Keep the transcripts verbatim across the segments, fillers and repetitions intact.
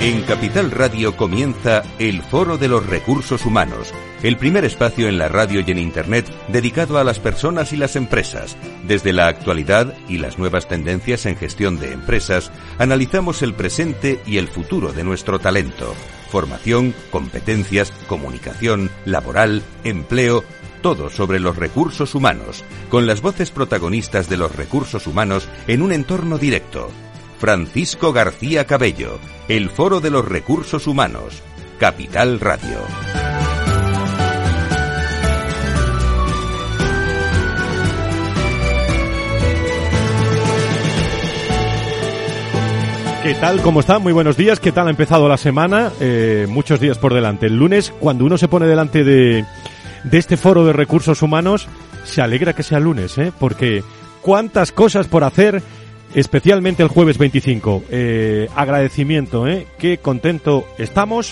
En Capital Radio comienza el Foro de los Recursos Humanos, el primer espacio en la radio y en Internet dedicado a las personas y las empresas. Desde la actualidad y las nuevas tendencias en gestión de empresas, analizamos el presente y el futuro de nuestro talento. Formación, competencias, comunicación, laboral, empleo, todo sobre los recursos humanos, con las voces protagonistas de los recursos humanos en un entorno directo. Francisco García Cabello, el Foro de los Recursos Humanos, Capital Radio. ¿Qué tal? ¿Cómo está? Muy buenos días. ¿Qué tal ha empezado la semana? Eh, muchos días por delante. El lunes, cuando uno se pone delante de, de este Foro de Recursos Humanos, se alegra que sea lunes, ¿eh? Porque cuántas cosas por hacer, especialmente el jueves veinticinco. Eh, agradecimiento, ¿eh? Qué contento estamos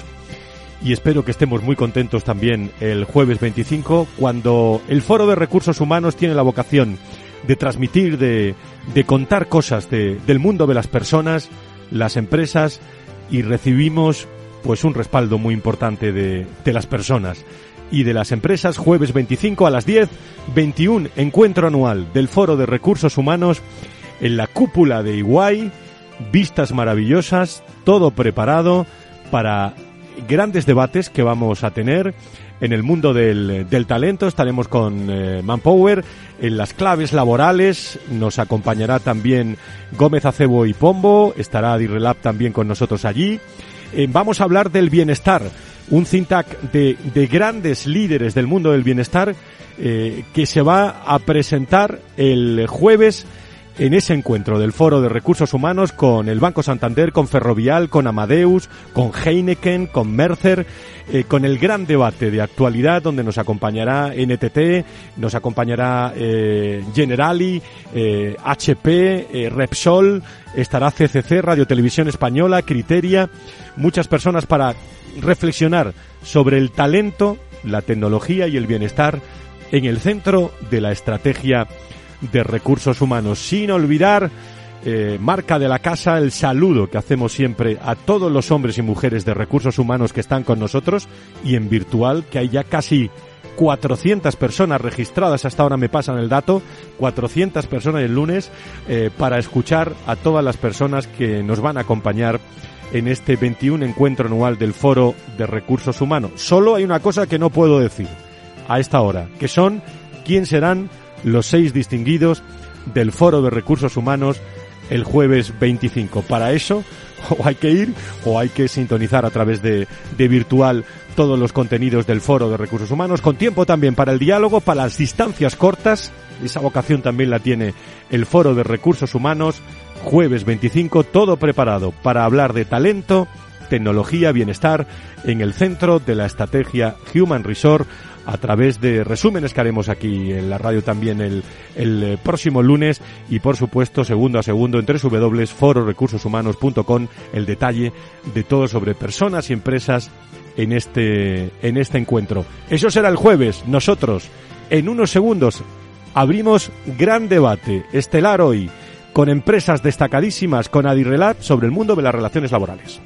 y espero que estemos muy contentos también el jueves veinticinco, cuando el Foro de Recursos Humanos tiene la vocación de transmitir, de, de contar cosas de, del mundo de las personas, las empresas, y recibimos pues un respaldo muy importante de, de las personas y de las empresas. Jueves veinticinco a las diez, veintiún, encuentro anual del Foro de Recursos Humanos en la cúpula de Iguay, vistas maravillosas, todo preparado para grandes debates que vamos a tener en el mundo del, del talento. Estaremos con eh, Manpower en las claves laborales, nos acompañará también Gómez Acebo y Pombo, estará Adirrelab también con nosotros allí. Eh, vamos a hablar del bienestar, un think tank de, de grandes líderes del mundo del bienestar eh, que se va a presentar el jueves en ese encuentro del Foro de Recursos Humanos con el Banco Santander, con Ferrovial, con Amadeus, con Heineken, con Mercer, eh, con el gran debate de actualidad donde nos acompañará N T T, nos acompañará eh, Generali, eh, H P, eh, Repsol, estará C C C, Radio Televisión Española, Criteria, muchas personas para reflexionar sobre el talento, la tecnología y el bienestar en el centro de la estrategia de recursos humanos. Sin olvidar, eh, marca de la casa, el saludo que hacemos siempre a todos los hombres y mujeres de recursos humanos que están con nosotros, y en virtual, que hay ya casi cuatrocientas personas registradas, hasta ahora me pasan el dato, cuatrocientas personas el lunes, eh, para escuchar a todas las personas que nos van a acompañar en este veintiún encuentro anual del Foro de Recursos Humanos. Solo hay una cosa que no puedo decir a esta hora, que son quién serán los seis distinguidos del Foro de Recursos Humanos el jueves veinticinco. Para eso, o hay que ir o hay que sintonizar a través de, de virtual todos los contenidos del Foro de Recursos Humanos, con tiempo también para el diálogo, para las distancias cortas. Esa vocación también la tiene el Foro de Recursos Humanos, jueves veinticinco, todo preparado para hablar de talento, tecnología, bienestar, en el centro de la estrategia Human Resource, a través de resúmenes que haremos aquí en la radio también el, el próximo lunes, y por supuesto segundo a segundo en doble u doble u doble u punto foro recursos humanos punto com, el detalle de todo sobre personas y empresas en este, en este encuentro. Eso será el jueves. Nosotros en unos segundos abrimos gran debate estelar hoy con empresas destacadísimas, con Adirrelab, sobre el mundo de las relaciones laborales.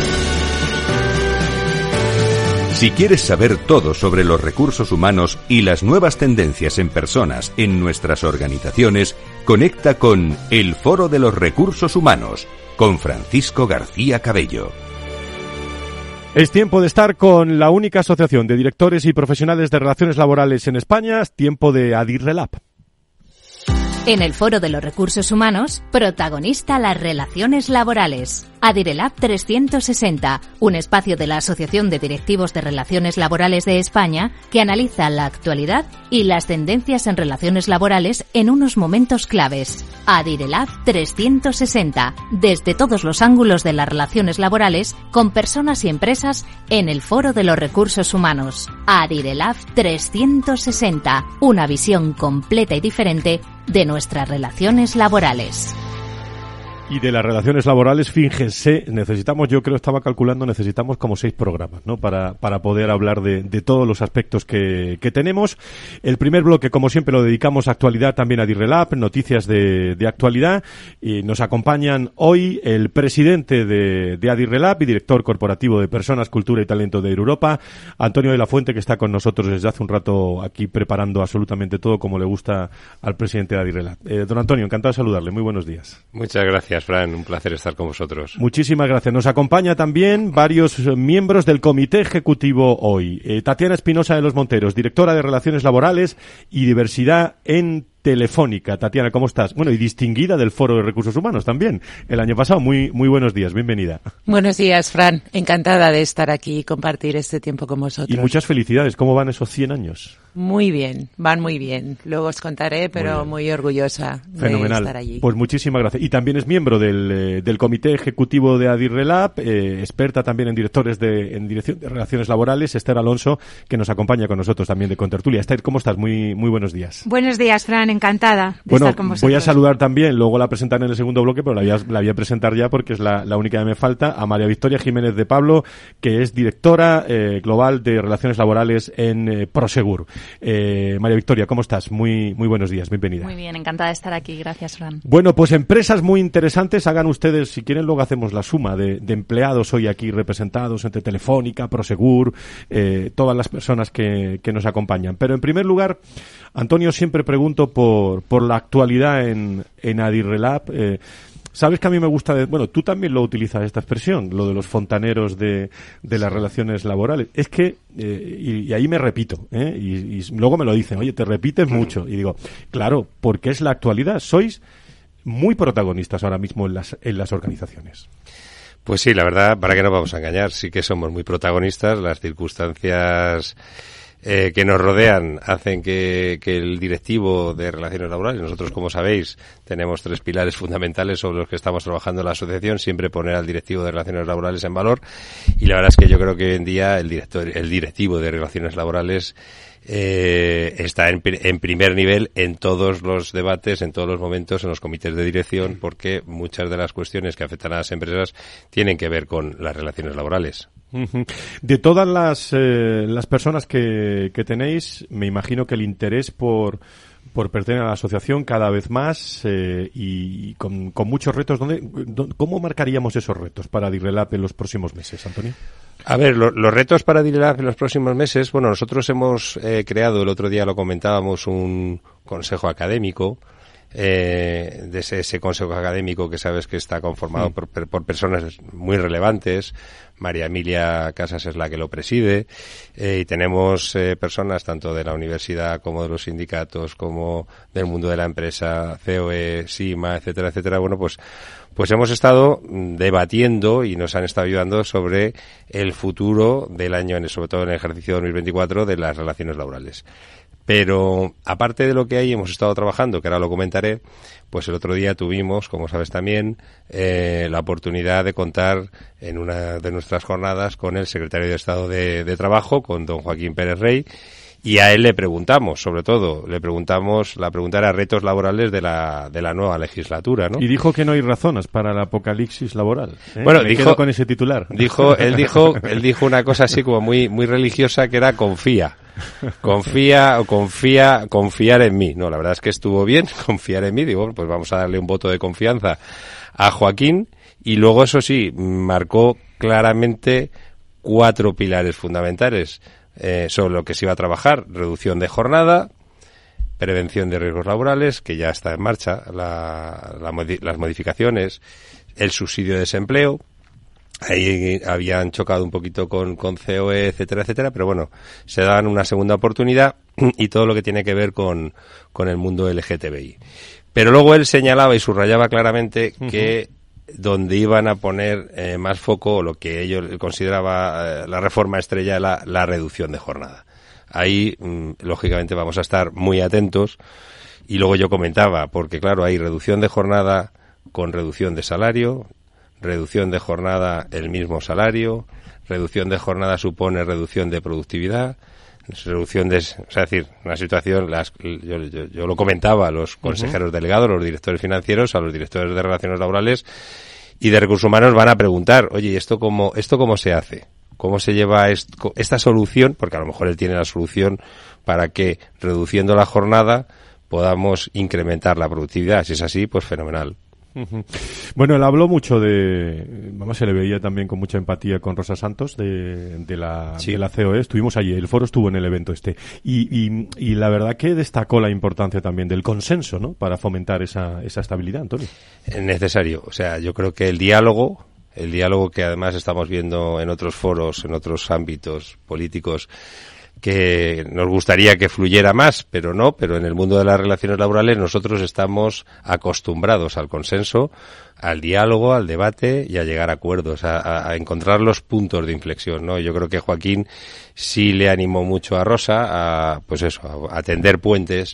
Si quieres saber todo sobre los recursos humanos y las nuevas tendencias en personas en nuestras organizaciones, conecta con el Foro de los Recursos Humanos, con Francisco García Cabello. Es tiempo de estar con la única asociación de directores y profesionales de relaciones laborales en España, es tiempo de Adirrelab. En el Foro de los Recursos Humanos, protagonista las relaciones laborales. Adirrelab trescientos sesenta, un espacio de la Asociación de Directivos de Relaciones Laborales de España que analiza la actualidad y las tendencias en relaciones laborales en unos momentos claves. Adirrelab trescientos sesenta, desde todos los ángulos de las relaciones laborales con personas y empresas en el Foro de los Recursos Humanos. Adirrelab trescientos sesenta, una visión completa y diferente de nuestras relaciones laborales. Y de las relaciones laborales, fíjense, necesitamos, yo creo, estaba calculando, necesitamos como seis programas, ¿no? Para, para poder hablar de, de todos los aspectos que, que tenemos. El primer bloque, como siempre, lo dedicamos a actualidad, también a Adirrelab, noticias de, de actualidad. Y nos acompañan hoy el presidente de, de Adirrelab y director corporativo de Personas, Cultura y Talento de Europa, Antonio de la Fuente, que está con nosotros desde hace un rato aquí preparando absolutamente todo como le gusta al presidente de Adirrelab. Eh, don Antonio, encantado de saludarle. Muy buenos días. Muchas gracias, Fran. Un placer estar con vosotros. Muchísimas gracias. Nos acompaña también varios miembros del Comité Ejecutivo hoy. Eh, Tatiana Espinosa de los Monteros, directora de Relaciones Laborales y Diversidad en Telefónica. Tatiana, ¿cómo estás? Bueno, y distinguida del Foro de Recursos Humanos también el año pasado. Muy muy buenos días, bienvenida. Buenos días, Fran. Encantada de estar aquí y compartir este tiempo con vosotros. Y muchas felicidades. ¿Cómo van esos cien años? Muy bien, van muy bien. Luego os contaré, pero muy, muy orgullosa Fenomenal. de estar allí. Pues muchísimas gracias. Y también es miembro del, eh, del Comité Ejecutivo de Adirrelab, eh, experta también en directores de en Dirección de Relaciones Laborales, Esther Alonso, que nos acompaña con nosotros también de Contertulia. Esther, ¿cómo estás? Muy muy buenos días. Buenos días, Fran. Encantada de bueno, estar con vosotros. Voy a saludar también, luego la presentaré en el segundo bloque, pero la voy a, la voy a presentar ya porque es la, la única que me falta, a María Victoria Jiménez de Pablo, que es directora eh, global de Relaciones Laborales en eh, Prosegur. Eh, María Victoria, ¿cómo estás? Muy muy buenos días, bienvenida. Muy bien, encantada de estar aquí. Gracias, Fran. Bueno, pues empresas muy interesantes. Hagan ustedes, si quieren, luego hacemos la suma de, de empleados hoy aquí representados entre Telefónica, Prosegur, eh, todas las personas que, que nos acompañan. Pero en primer lugar, Antonio, siempre pregunto por, por la actualidad en, en Adirrelab. Eh, Sabes que a mí me gusta, de, bueno, tú también lo utilizas esta expresión, lo de los fontaneros de, de las relaciones laborales. Es que, eh, y, y ahí me repito, ¿eh? y, y luego me lo dicen, oye, te repites mucho. Y digo, claro, porque es la actualidad. Sois muy protagonistas ahora mismo en las, en las organizaciones. Pues sí, la verdad, para qué nos vamos a engañar, sí que somos muy protagonistas. Las circunstancias Eh, que nos rodean hacen que, que el directivo de Relaciones Laborales, nosotros, como sabéis, tenemos tres pilares fundamentales sobre los que estamos trabajando en la asociación, siempre poner al directivo de Relaciones Laborales en valor, y la verdad es que yo creo que hoy en día el director, el directivo de Relaciones Laborales eh, está en, en primer nivel en todos los debates, en todos los momentos, en los comités de dirección, porque muchas de las cuestiones que afectan a las empresas tienen que ver con las relaciones laborales. De todas las eh, las personas que, que tenéis, me imagino que el interés por por pertenecer a la asociación cada vez más eh, y con, con muchos retos. ¿Dónde, dónde, ¿Cómo marcaríamos esos retos para Adirrelab en los próximos meses, Antonio? A ver, lo, los retos para Adirrelab en los próximos meses, bueno, nosotros hemos eh, creado, el otro día lo comentábamos, un consejo académico. Eh, de ese, ese consejo académico que sabes que está conformado sí. por, por personas muy relevantes. María Emilia Casas es la que lo preside, eh, y tenemos eh, personas tanto de la universidad como de los sindicatos, como del mundo de la empresa, C O E, SIMA, etcétera, etcétera. Bueno, pues pues hemos estado debatiendo y nos han estado ayudando sobre el futuro del año, sobre todo en el ejercicio dos mil veinticuatro, de las relaciones laborales. Pero, aparte de lo que ahí hemos estado trabajando, que ahora lo comentaré, pues el otro día tuvimos, como sabes también, eh, la oportunidad de contar en una de nuestras jornadas con el secretario de Estado de, de Trabajo, con don Joaquín Pérez Rey, y a él le preguntamos, sobre todo, le preguntamos, la pregunta era retos laborales de la, de la nueva legislatura, ¿no? Y dijo que no hay razones para el apocalipsis laboral. ¿eh? Bueno, Me dijo, quedo con ese titular. Dijo, él dijo, él dijo una cosa así como muy, muy religiosa, que era confía. Confía, o confía, confiar en mí. No, la verdad es que estuvo bien, confiar en mí. Digo, pues vamos a darle un voto de confianza a Joaquín. Y luego, eso sí, marcó claramente cuatro pilares fundamentales eh, sobre lo que se iba a trabajar: reducción de jornada, prevención de riesgos laborales, que ya está en marcha, la, la, las modificaciones, el subsidio de desempleo. Ahí habían chocado un poquito con, con C O E, etcétera, etcétera, pero bueno, se dan una segunda oportunidad, y todo lo que tiene que ver con, con el mundo L G T B I. Pero luego él señalaba y subrayaba claramente uh-huh. que donde iban a poner eh, más foco, o lo que ellos consideraba eh, la reforma estrella, la, la reducción de jornada. Ahí, mmm, lógicamente, vamos a estar muy atentos. Y luego yo comentaba, porque claro, hay reducción de jornada con reducción de salario, reducción de jornada el mismo salario, reducción de jornada supone reducción de productividad, reducción de, o sea, es decir, una situación, las, yo, yo, yo lo comentaba a los consejeros uh-huh. delegados, los directores financieros, a los directores de relaciones laborales y de recursos humanos van a preguntar, oye, ¿esto cómo, esto cómo se hace? ¿Cómo se lleva esto, esta solución? Porque a lo mejor él tiene la solución para que, reduciendo la jornada, podamos incrementar la productividad. Si es así, pues fenomenal. Uh-huh. Bueno, él habló mucho de, vamos, se le veía también con mucha empatía con Rosa Santos de, de la sí. de la C O E. Estuvimos allí, el foro estuvo en el evento este y, y, y la verdad que destacó la importancia también del consenso, ¿no? Para fomentar esa, esa estabilidad, Antonio. Es necesario, o sea, yo creo que el diálogo, el diálogo que además estamos viendo en otros foros, en otros ámbitos políticos, que nos gustaría que fluyera más, pero no, pero en el mundo de las relaciones laborales nosotros estamos acostumbrados al consenso, al diálogo, al debate y a llegar a acuerdos, a, a encontrar los puntos de inflexión, ¿no? Yo creo que Joaquín sí le animó mucho a Rosa a, pues eso, a, a tender puentes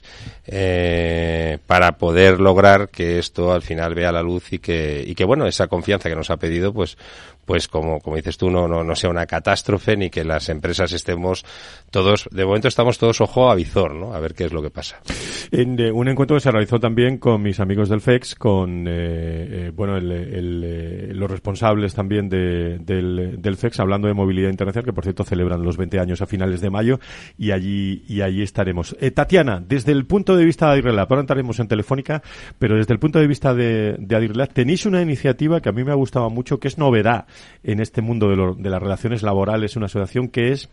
eh, para poder lograr que esto al final vea la luz y que, y que bueno, esa confianza que nos ha pedido, pues, pues como, como dices tú, no, no, no sea una catástrofe ni que las empresas estemos todos, de momento estamos todos ojo a visor, ¿no? A ver qué es lo que pasa. En eh, un encuentro que se realizó también con mis amigos del F E X, con, eh, eh, bueno, el, el, eh, los responsables también de, del, del F E X, hablando de movilidad internacional, que por cierto celebran los veinte años a finales de mayo, y allí, y allí estaremos. Eh, Tatiana, desde el punto de vista de Adirrelat, ahora entraremos en Telefónica, pero desde el punto de vista de, de Adirrelat, tenéis una iniciativa que a mí me ha gustado mucho, que es novedad en este mundo de, lo, de las relaciones laborales, una asociación que es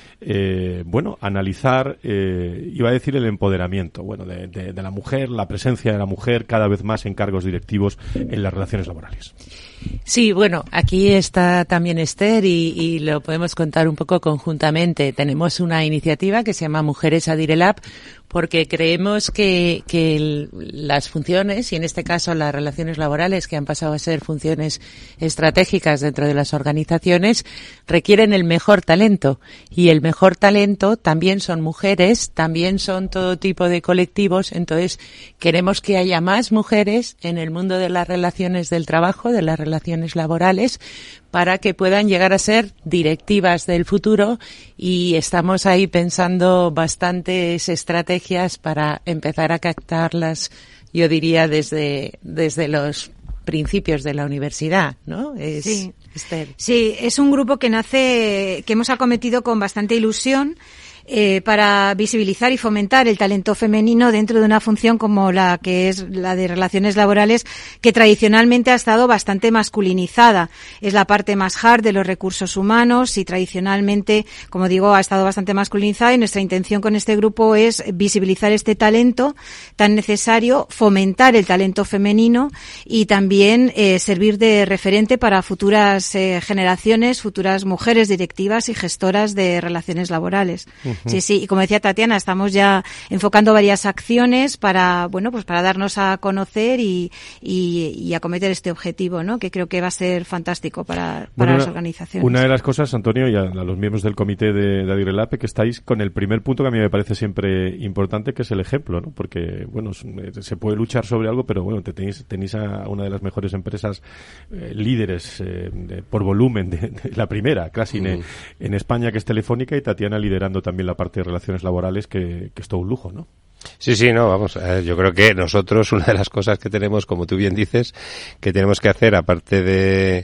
Eh, bueno, analizar, eh, iba a decir el empoderamiento, bueno, de, de, de la mujer, la presencia de la mujer cada vez más en cargos directivos en las relaciones laborales. Sí, bueno, aquí está también Esther y, y lo podemos contar un poco conjuntamente. Tenemos una iniciativa que se llama Mujeres Adirrelat porque creemos que, que el, las funciones, y en este caso las relaciones laborales, que han pasado a ser funciones estratégicas dentro de las organizaciones, requieren el mejor talento. Y el mejor talento también son mujeres, también son todo tipo de colectivos. Entonces, queremos que haya más mujeres en el mundo de las relaciones del trabajo, de las relaciones laborales, para que puedan llegar a ser directivas del futuro, y estamos ahí pensando bastantes estrategias para empezar a captarlas, yo diría, desde, desde los principios de la universidad, ¿no? Es, sí. Esther. Sí, es un grupo que nace, que hemos acometido con bastante ilusión, Eh, para visibilizar y fomentar el talento femenino dentro de una función como la que es la de relaciones laborales, que tradicionalmente ha estado bastante masculinizada. Es la parte más hard de los recursos humanos y tradicionalmente, como digo, ha estado bastante masculinizada, y nuestra intención con este grupo es visibilizar este talento tan necesario, fomentar el talento femenino y también eh, servir de referente para futuras eh, generaciones, futuras mujeres directivas y gestoras de relaciones laborales. Uh-huh. Sí, sí, y como decía Tatiana, estamos ya enfocando varias acciones para, bueno, pues para darnos a conocer y, y, y acometer este objetivo, ¿no? Que creo que va a ser fantástico para, para bueno, las organizaciones. Una de las cosas, Antonio, y a, a los miembros del comité de, de Adirrelat, que estáis con el primer punto que a mí me parece siempre importante, que es el ejemplo, ¿no? Porque, bueno, se puede luchar sobre algo, pero bueno, te tenéis, tenéis a una de las mejores empresas eh, líderes eh, de, por volumen, de, de la primera, casi mm. en, en España, que es Telefónica, y Tatiana liderando también la parte de relaciones laborales, que, que es todo un lujo, ¿no? Sí, sí, no, vamos, eh, yo creo que nosotros, una de las cosas que tenemos, como tú bien dices, que tenemos que hacer, aparte de,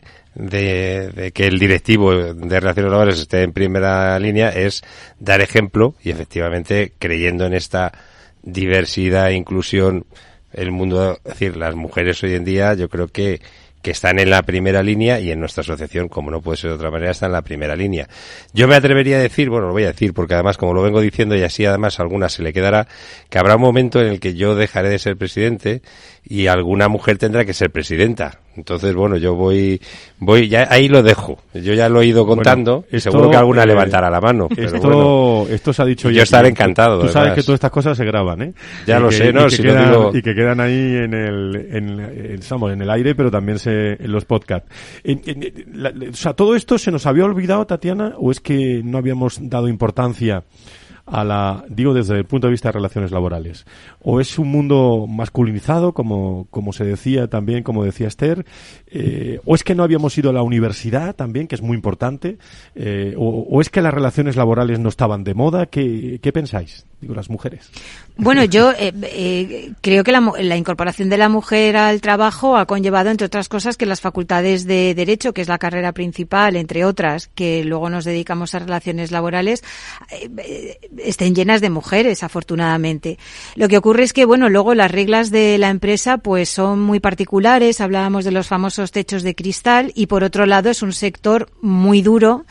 de, de que el directivo de relaciones laborales esté en primera línea, es dar ejemplo y efectivamente creyendo en esta diversidad e inclusión, el mundo, es decir, las mujeres hoy en día, yo creo que que están en la primera línea, y en nuestra asociación, como no puede ser de otra manera, están en la primera línea. Yo me atrevería a decir, bueno, lo voy a decir porque además, como lo vengo diciendo, y así además a alguna se le quedará, que habrá un momento en el que yo dejaré de ser presidente y alguna mujer tendrá que ser presidenta. Entonces, bueno, yo voy, voy, ya ahí lo dejo. Yo ya lo he ido contando, bueno, esto, seguro que alguna eh, levantará la mano. Esto, pero bueno, esto se ha dicho ya. Yo estaré encantado. Tú sabes que todas estas cosas se graban, ¿eh? Ya y lo que, sé, ¿no? Y que, si quedan, lo digo... y que quedan ahí en el, en, en, en, en el aire, pero también se, en los podcasts. En, en, la, o sea, ¿todo esto se nos había olvidado, Tatiana, o es que no habíamos dado importancia a la, digo desde el punto de vista de relaciones laborales? ¿O es un mundo masculinizado, como, como se decía también, como decía Esther? Eh, ¿O es que no habíamos ido a la universidad también, que es muy importante? Eh, o, ¿O es que las relaciones laborales no estaban de moda? ¿Qué, qué pensáis? Digo, las mujeres. Bueno, yo eh, eh, creo que la, la incorporación de la mujer al trabajo ha conllevado, entre otras cosas, que las facultades de Derecho, que es la carrera principal, entre otras, que luego nos dedicamos a relaciones laborales, eh, eh, estén llenas de mujeres, afortunadamente. Lo que ocurre es que, bueno, luego las reglas de la empresa pues son muy particulares, hablábamos de los famosos techos de cristal, y por otro lado es un sector muy duro,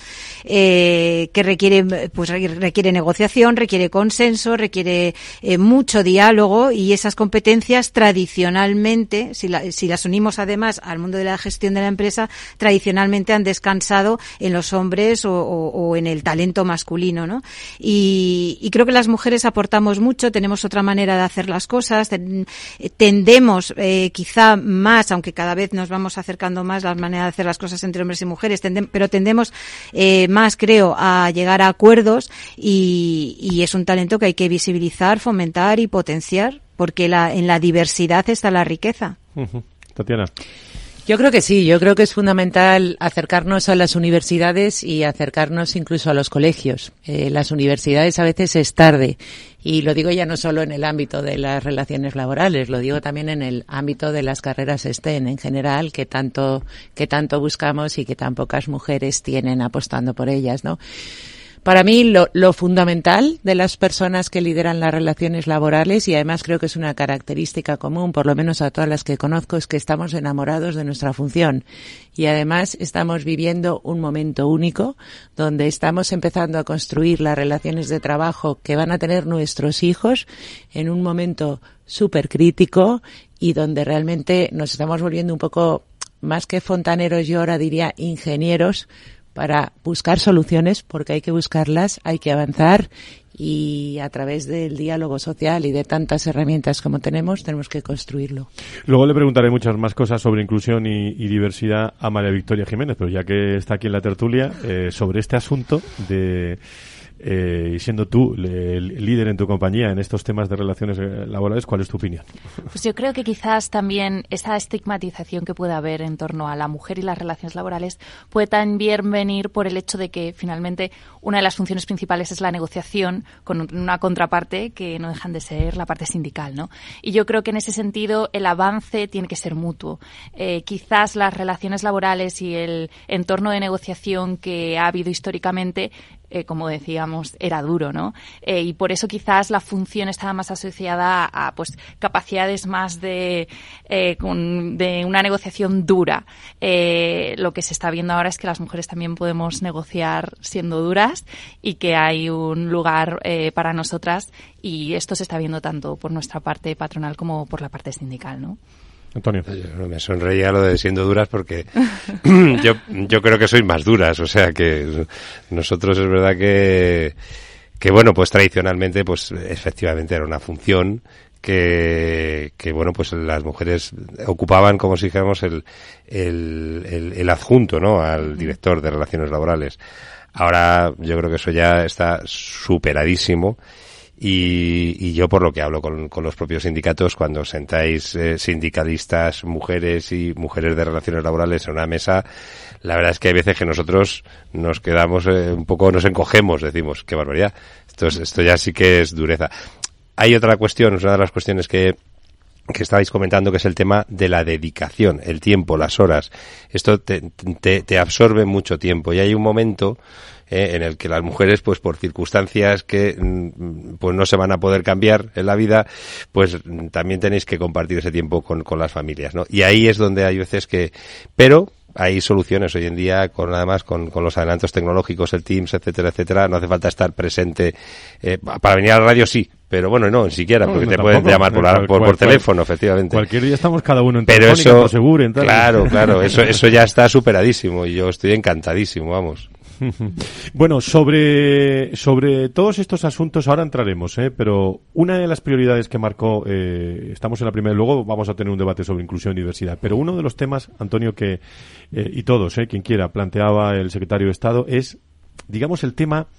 eh, que requiere, pues requiere negociación, requiere consenso, requiere eh, mucho diálogo, y esas competencias tradicionalmente, si, la, si las unimos además al mundo de la gestión de la empresa, tradicionalmente han descansado en los hombres o, o, o en el talento masculino, ¿no? Y, y creo que las mujeres aportamos mucho, tenemos otra manera de hacer las cosas, ten, tendemos eh, quizá más, aunque cada vez nos vamos acercando más la manera de hacer las cosas entre hombres y mujeres, tendem, pero tendemos eh, más, creo, a llegar a acuerdos, y, y es un talento que hay que visibilizar, fomentar y potenciar, porque la, en la diversidad está la riqueza. Uh-huh. Tatiana. Yo creo que sí, yo creo que es fundamental acercarnos a las universidades y acercarnos incluso a los colegios. Eh, las universidades a veces es tarde, y lo digo ya no solo en el ámbito de las relaciones laborales, lo digo también en el ámbito de las carreras STEM en general, que tanto, que tanto buscamos y que tan pocas mujeres tienen apostando por ellas, ¿no? Para mí lo, lo fundamental de las personas que lideran las relaciones laborales, y además creo que es una característica común, por lo menos a todas las que conozco, es que estamos enamorados de nuestra función. Y además estamos viviendo un momento único donde estamos empezando a construir las relaciones de trabajo que van a tener nuestros hijos en un momento súper crítico, y donde realmente nos estamos volviendo un poco más que fontaneros, yo ahora diría ingenieros, para buscar soluciones, porque hay que buscarlas, hay que avanzar, y a través del diálogo social y de tantas herramientas como tenemos, tenemos que construirlo. Luego le preguntaré muchas más cosas sobre inclusión y, y diversidad a María Victoria Jiménez, pero ya que está aquí en la tertulia, eh, sobre este asunto de... Eh, y siendo tú el líder en tu compañía en estos temas de relaciones laborales, ¿cuál es tu opinión? Pues yo creo que quizás también esa estigmatización que puede haber en torno a la mujer y las relaciones laborales puede también venir por el hecho de que finalmente una de las funciones principales es la negociación con una contraparte que no dejan de ser la parte sindical, ¿no? Y yo creo que en ese sentido el avance tiene que ser mutuo. Eh, quizás las relaciones laborales y el entorno de negociación que ha habido históricamente, Eh, como decíamos, era duro, ¿no? Eh, y por eso quizás la función estaba más asociada a, a pues capacidades más de, eh, con, de una negociación dura. Eh, lo que se está viendo ahora es que las mujeres también podemos negociar siendo duras, y que hay un lugar eh, para nosotras, y esto se está viendo tanto por nuestra parte patronal como por la parte sindical, ¿no? Antonio. Yo me sonreía lo de siendo duras, porque yo yo creo que sois más duras, o sea que nosotros es verdad que que bueno, pues tradicionalmente pues efectivamente era una función que que bueno, pues las mujeres ocupaban, como si dijéramos, el el el, el adjunto, ¿no?, al director de relaciones laborales. Ahora yo creo que eso ya está superadísimo. Y, y yo, por lo que hablo con, con los propios sindicatos, cuando sentáis eh, sindicalistas, mujeres y mujeres de relaciones laborales en una mesa, la verdad es que hay veces que nosotros nos quedamos eh, un poco, nos encogemos, decimos, qué barbaridad, esto, es, esto ya sí que es dureza. Hay otra cuestión, una de las cuestiones que que estabais comentando, que es el tema de la dedicación, el tiempo, las horas. Esto te, te, te absorbe mucho tiempo, y hay un momento eh, en el que las mujeres, pues por circunstancias que pues no se van a poder cambiar en la vida, pues también tenéis que compartir ese tiempo con, con las familias, ¿no? Y ahí es donde hay veces que... Pero hay soluciones hoy en día, con además con, con los adelantos tecnológicos, el Teams, etcétera, etcétera. No hace falta estar presente. Eh, para venir a la radio sí, pero bueno, no, ni siquiera, porque no, no, te pueden llamar por, la, por, por teléfono, efectivamente. Cualquier día estamos cada uno en pero Telefónica, eso, por seguro, en tal. Claro, claro, eso, eso ya está superadísimo, y yo estoy encantadísimo, vamos. Bueno, sobre sobre todos estos asuntos ahora entraremos, ¿eh? Pero una de las prioridades que marcó, eh, estamos en la primera, luego vamos a tener un debate sobre inclusión y diversidad, pero uno de los temas, Antonio, que eh, y todos, eh, quien quiera, planteaba el secretario de Estado, es, digamos, el tema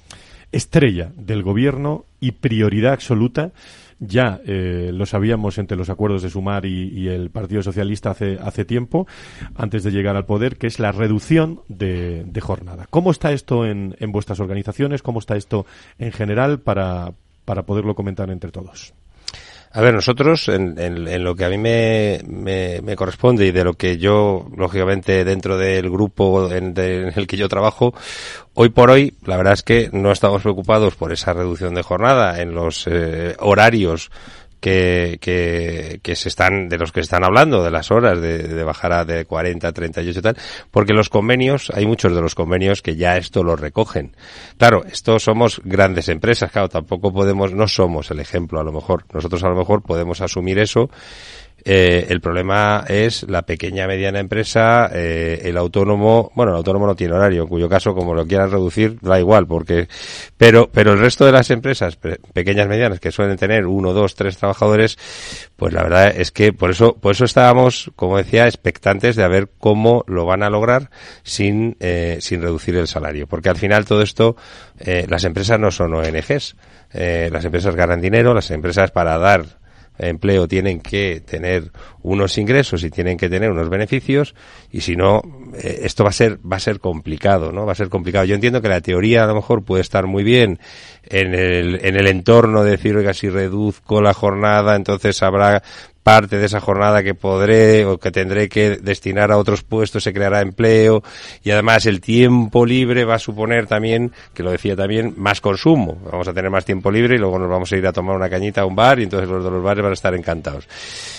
estrella del Gobierno y prioridad absoluta. Ya eh, lo sabíamos entre los acuerdos de Sumar y, y el Partido Socialista hace, hace tiempo, antes de llegar al poder, que es la reducción de, de jornada. ¿Cómo está esto en, en vuestras organizaciones? ¿Cómo está esto en general para, para poderlo comentar entre todos? A ver, nosotros, en, en, en lo que a mí me, me, me corresponde y de lo que yo, lógicamente, dentro del grupo en, de, en el que yo trabajo, hoy por hoy, la verdad es que no estamos preocupados por esa reducción de jornada en los eh, horarios que, que, que se están, de los que se están hablando, de las horas, de, de bajar a de cuarenta, treinta y ocho y tal, porque los convenios, hay muchos de los convenios que ya esto lo recogen. Claro, esto somos grandes empresas, claro, tampoco podemos, no somos el ejemplo a lo mejor, nosotros a lo mejor podemos asumir eso. Eh, el problema es la pequeña mediana empresa, eh, el autónomo, bueno, el autónomo no tiene horario, en cuyo caso, como lo quieran reducir, da igual, porque, pero, pero el resto de las empresas, pe- pequeñas, medianas, que suelen tener uno, dos, tres trabajadores, pues la verdad es que por eso, por eso estábamos, como decía, expectantes de a ver cómo lo van a lograr sin, eh, sin reducir el salario, porque al final todo esto, eh, las empresas no son O N Ges, eh, las empresas ganan dinero, las empresas para dar empleo tienen que tener unos ingresos y tienen que tener unos beneficios, y si no, eh, esto va a ser va a ser complicado, ¿no? Va a ser complicado. Yo entiendo que la teoría a lo mejor puede estar muy bien en el en el entorno de decir, oiga, si reduzco la jornada, entonces habrá parte de esa jornada que podré o que tendré que destinar a otros puestos, se creará empleo, y además el tiempo libre va a suponer también, que lo decía también, más consumo. Vamos a tener más tiempo libre y luego nos vamos a ir a tomar una cañita a un bar, y entonces los de los bares van a estar encantados.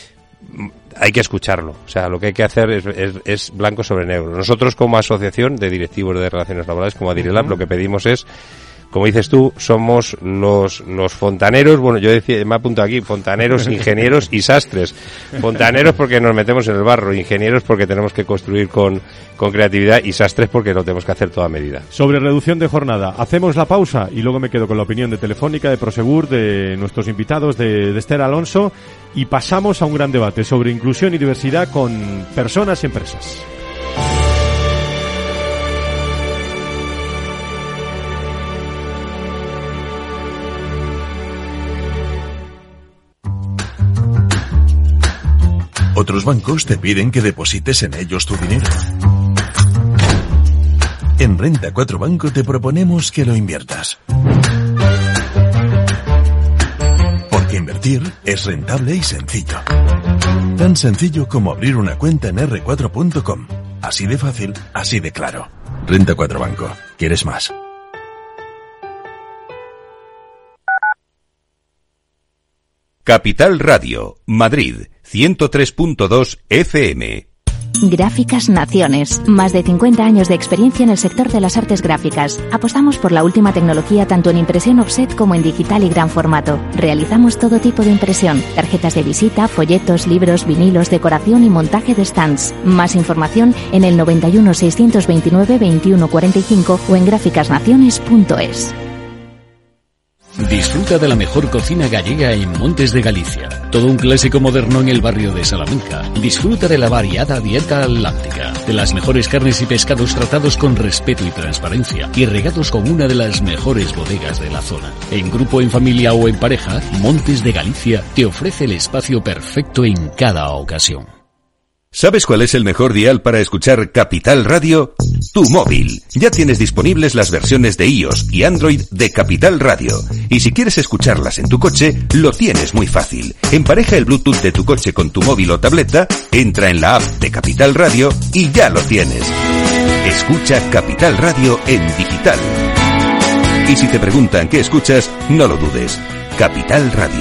Hay que escucharlo, o sea, lo que hay que hacer es, es, es blanco sobre negro. Nosotros, como asociación de directivos de relaciones laborales, como Adirelab, uh-huh. lo que pedimos es, como dices tú, somos los los fontaneros, bueno, yo decía, me apunto aquí, fontaneros, ingenieros y sastres. Fontaneros porque nos metemos en el barro, ingenieros porque tenemos que construir con, con creatividad, y sastres porque lo tenemos que hacer toda medida. Sobre reducción de jornada, hacemos la pausa y luego me quedo con la opinión de Telefónica, de Prosegur, de nuestros invitados, de, de Esther Alonso, y pasamos a un gran debate sobre inclusión y diversidad con personas y empresas. Otros bancos te piden que deposites en ellos tu dinero. En Renta cuatro Banco te proponemos que lo inviertas. Porque invertir es rentable y sencillo. Tan sencillo como abrir una cuenta en erre cuatro punto com. Así de fácil, así de claro. Renta cuatro Banco. ¿Quieres más? Capital Radio, Madrid, ciento tres punto dos F M. Gráficas Naciones. Más de cincuenta años de experiencia en el sector de las artes gráficas. Apostamos por la última tecnología tanto en impresión offset como en digital y gran formato. Realizamos todo tipo de impresión. Tarjetas de visita, folletos, libros, vinilos, decoración y montaje de stands. Más información en el noventa y uno, seiscientos veintinueve, veintiuno cuarenta y cinco o en gráficas naciones punto es. Disfruta de la mejor cocina gallega en Montes de Galicia. Todo un clásico moderno en el barrio de Salamanca. Disfruta de la variada dieta atlántica, de las mejores carnes y pescados tratados con respeto y transparencia y regados con una de las mejores bodegas de la zona. En grupo, en familia o en pareja, Montes de Galicia te ofrece el espacio perfecto en cada ocasión. ¿Sabes cuál es el mejor dial para escuchar Capital Radio? Tu móvil. Ya tienes disponibles las versiones de iOS y Android de Capital Radio. Y si quieres escucharlas en tu coche, lo tienes muy fácil. Empareja el Bluetooth de tu coche con tu móvil o tableta, entra en la app de Capital Radio y ya lo tienes. Escucha Capital Radio en digital. Y si te preguntan qué escuchas, no lo dudes. Capital Radio.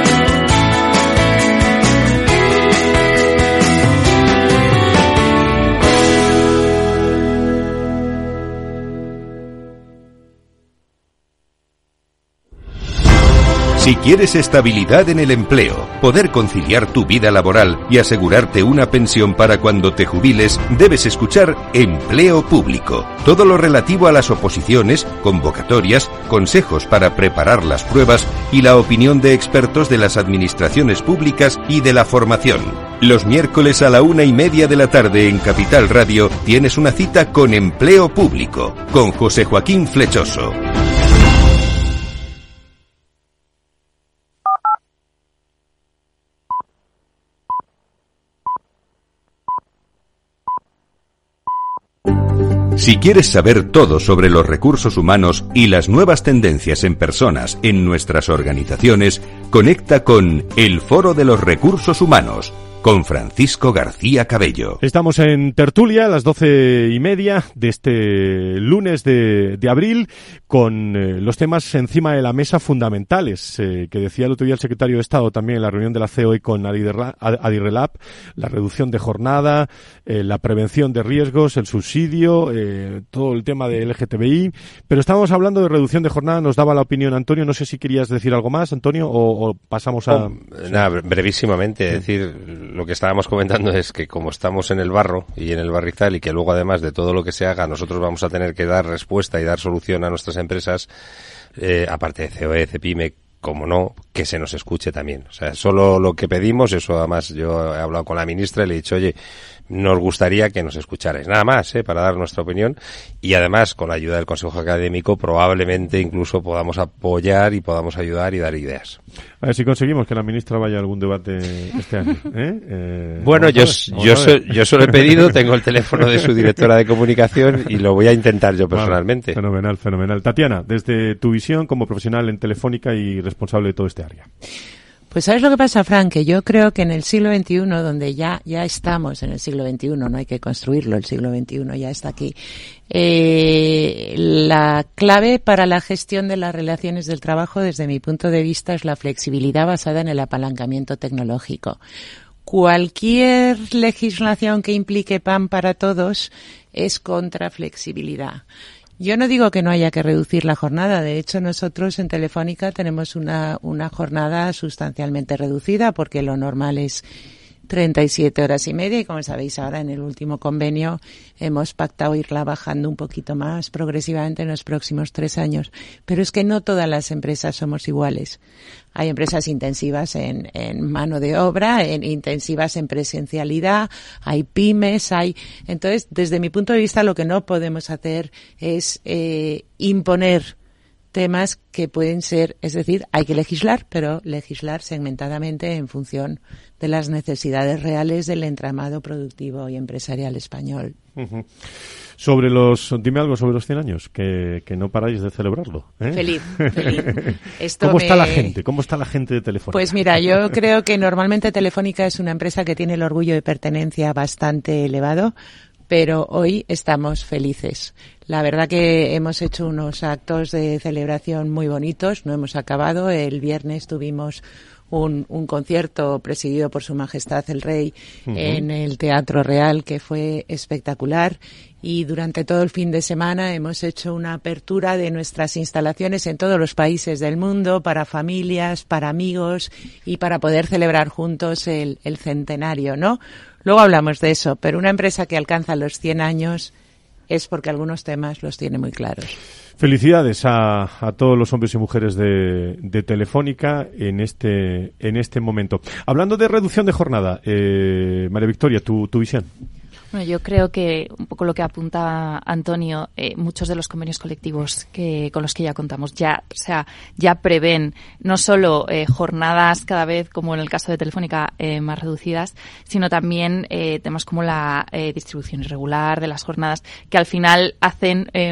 Si quieres estabilidad en el empleo, poder conciliar tu vida laboral y asegurarte una pensión para cuando te jubiles, debes escuchar Empleo Público. Todo lo relativo a las oposiciones, convocatorias, consejos para preparar las pruebas y la opinión de expertos de las administraciones públicas y de la formación. Los miércoles a la una y media de la tarde en Capital Radio tienes una cita con Empleo Público, con José Joaquín Flechoso. Si quieres saber todo sobre los recursos humanos y las nuevas tendencias en personas en nuestras organizaciones, conecta con El Foro de los Recursos Humanos, con Francisco García Cabello. Estamos en tertulia a las doce y media de este lunes de, de abril con eh, los temas encima de la mesa fundamentales eh, que decía el otro día el secretario de Estado también en la reunión de la C O E con Adirrelab, la reducción de jornada, eh, la prevención de riesgos, el subsidio, eh, todo el tema de L G T B I, pero estábamos hablando de reducción de jornada, nos daba la opinión Antonio, no sé si querías decir algo más, Antonio, o, o pasamos a... Oh, nada, brevísimamente, sí. Es decir, lo que estábamos comentando es que como estamos en el barro y en el barrizal y que luego además de todo lo que se haga nosotros vamos a tener que dar respuesta y dar solución a nuestras empresas, eh, aparte de C O E, CEPIME, como no, que se nos escuche también. O sea, solo lo que pedimos, eso además yo he hablado con la ministra y le he dicho, oye, nos gustaría que nos escucharais. Nada más, ¿eh? Para dar nuestra opinión. Y además, con la ayuda del Consejo Académico, probablemente incluso podamos apoyar y podamos ayudar y dar ideas. A ver si conseguimos que la ministra vaya a algún debate este año. ¿eh? Eh, bueno, yo, yo, so, yo se lo he pedido, tengo el teléfono de su directora de comunicación y lo voy a intentar yo personalmente. Vale, fenomenal, fenomenal. Tatiana, desde tu visión como profesional en Telefónica y responsable de todo este área. Pues ¿sabes lo que pasa, Fran? Que yo creo que en el siglo veintiuno, donde ya ya estamos en el siglo veintiuno, no hay que construirlo, el siglo veintiuno ya está aquí, eh, la clave para la gestión de las relaciones del trabajo, desde mi punto de vista, es la flexibilidad basada en el apalancamiento tecnológico. Cualquier legislación que implique pan para todos es contra flexibilidad. Yo no digo que no haya que reducir la jornada. De hecho, nosotros en Telefónica tenemos una, una jornada sustancialmente reducida porque lo normal es treinta y siete horas y media y como sabéis ahora en el último convenio hemos pactado irla bajando un poquito más progresivamente en los próximos tres años. Pero es que no todas las empresas somos iguales. Hay empresas intensivas en, en mano de obra, en intensivas en presencialidad, hay pymes, hay... Entonces, desde mi punto de vista, lo que no podemos hacer es eh, imponer temas que pueden ser, es decir, hay que legislar, pero legislar segmentadamente en función de las necesidades reales del entramado productivo y empresarial español. Uh-huh. Sobre los, dime algo sobre los cien años, que, que no paráis de celebrarlo. ¿eh? Feliz, feliz. Esto ¿Cómo me... está la gente? ¿Cómo está la gente de Telefónica? Pues mira, yo creo que normalmente Telefónica es una empresa que tiene el orgullo de pertenencia bastante elevado, pero hoy estamos felices. La verdad que hemos hecho unos actos de celebración muy bonitos, no hemos acabado. El viernes tuvimos un, un concierto presidido por Su Majestad el Rey uh-huh. en el Teatro Real que fue espectacular y durante todo el fin de semana hemos hecho una apertura de nuestras instalaciones en todos los países del mundo para familias, para amigos y para poder celebrar juntos el, el centenario, ¿no? Luego hablamos de eso, pero una empresa que alcanza los cien años es porque algunos temas los tiene muy claros. Felicidades a, a todos los hombres y mujeres de, de Telefónica en este en este momento. Hablando de reducción de jornada, eh, María Victoria, tu, tu visión. Bueno, yo creo que un poco lo que apunta Antonio, eh, muchos de los convenios colectivos que con los que ya contamos ya, o sea, ya prevén no solo eh, jornadas cada vez, como en el caso de Telefónica, eh, más reducidas, sino también eh, temas como la eh, distribución irregular de las jornadas, que al final hacen eh,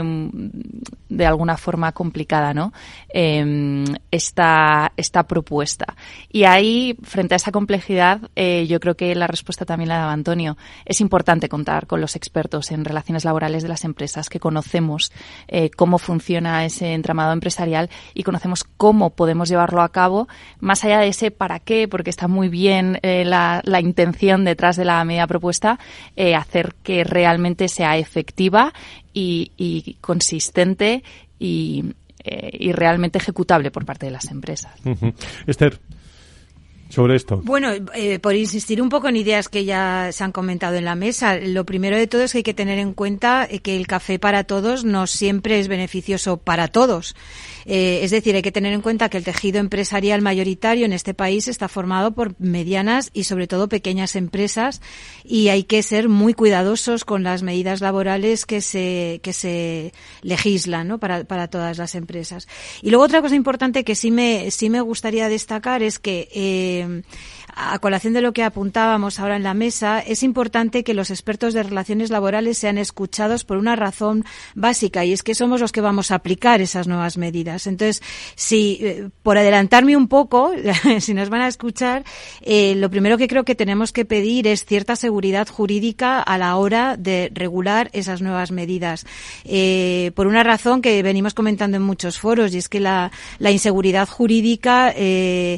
de alguna forma complicada, ¿no? Eh, esta esta propuesta. Y ahí, frente a esa complejidad, eh, yo creo que la respuesta también la daba Antonio. Es importante contar con los expertos en relaciones laborales de las empresas, que conocemos eh, cómo funciona ese entramado empresarial y conocemos cómo podemos llevarlo a cabo, más allá de ese para qué, porque está muy bien eh, la, la intención detrás de la medida propuesta, eh, hacer que realmente sea efectiva y, y consistente y, eh, y realmente ejecutable por parte de las empresas. Uh-huh. Esther, sobre esto. Bueno, eh, por insistir un poco en ideas que ya se han comentado en la mesa, lo primero de todo es que hay que tener en cuenta que el café para todos no siempre es beneficioso para todos. Eh, es decir, hay que tener en cuenta que el tejido empresarial mayoritario en este país está formado por medianas y sobre todo pequeñas empresas y hay que ser muy cuidadosos con las medidas laborales que se que se legislan, ¿no? para para todas las empresas. Y luego otra cosa importante que sí me sí me gustaría destacar es que eh, a colación de lo que apuntábamos ahora en la mesa, es importante que los expertos de relaciones laborales sean escuchados por una razón básica, y es que somos los que vamos a aplicar esas nuevas medidas. Entonces, si eh, por adelantarme un poco, si nos van a escuchar, eh, lo primero que creo que tenemos que pedir es cierta seguridad jurídica a la hora de regular esas nuevas medidas. Eh, por una razón que venimos comentando en muchos foros, y es que la, la inseguridad jurídica eh,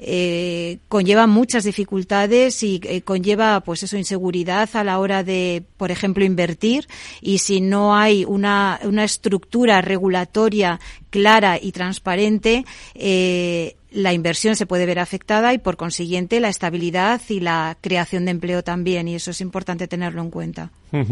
eh, conlleva muchas dificultades y eh, conlleva, pues eso, inseguridad a la hora de, por ejemplo, invertir, y si no hay una, una estructura regulatoria clara y transparente, eh, la inversión se puede ver afectada y, por consiguiente, la estabilidad y la creación de empleo también, y eso es importante tenerlo en cuenta.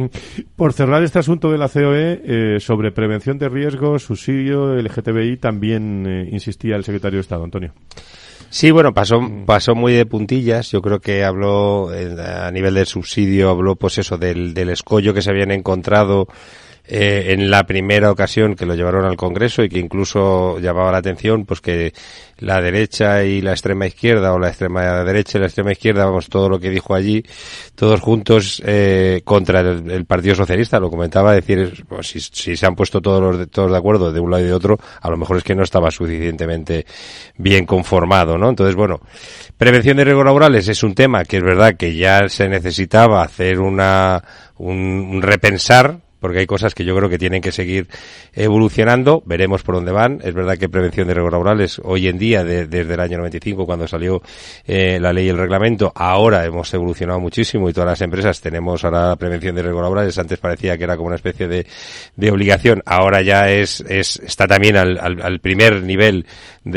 Por cerrar este asunto de la C O E, eh, sobre prevención de riesgos, subsidio L G T B I, también eh, insistía el secretario de Estado, Antonio. Sí, bueno, pasó pasó muy de puntillas. Yo creo que habló, eh, a nivel del subsidio, habló pues eso, del, del escollo que se habían encontrado Eh, en la primera ocasión que lo llevaron al Congreso, y que incluso llamaba la atención pues que la derecha y la extrema izquierda, o la extrema derecha y la extrema izquierda, vamos, todo lo que dijo allí, todos juntos eh, contra el, el Partido Socialista, lo comentaba, decir, pues, si, si se han puesto todos los de, todos de acuerdo de un lado y de otro, a lo mejor es que no estaba suficientemente bien conformado, ¿no? Entonces, bueno, prevención de riesgos laborales es un tema que es verdad que ya se necesitaba hacer una un, un repensar, porque hay cosas que yo creo que tienen que seguir evolucionando. Veremos por dónde van. Es verdad que prevención de riesgos laborales hoy en día, de, desde el año noventa y cinco, cuando salió eh, la ley y el reglamento, ahora hemos evolucionado muchísimo, y todas las empresas tenemos ahora prevención de riesgos laborales. Antes parecía que era como una especie de, de obligación. Ahora ya es, es está también al, al, al primer nivel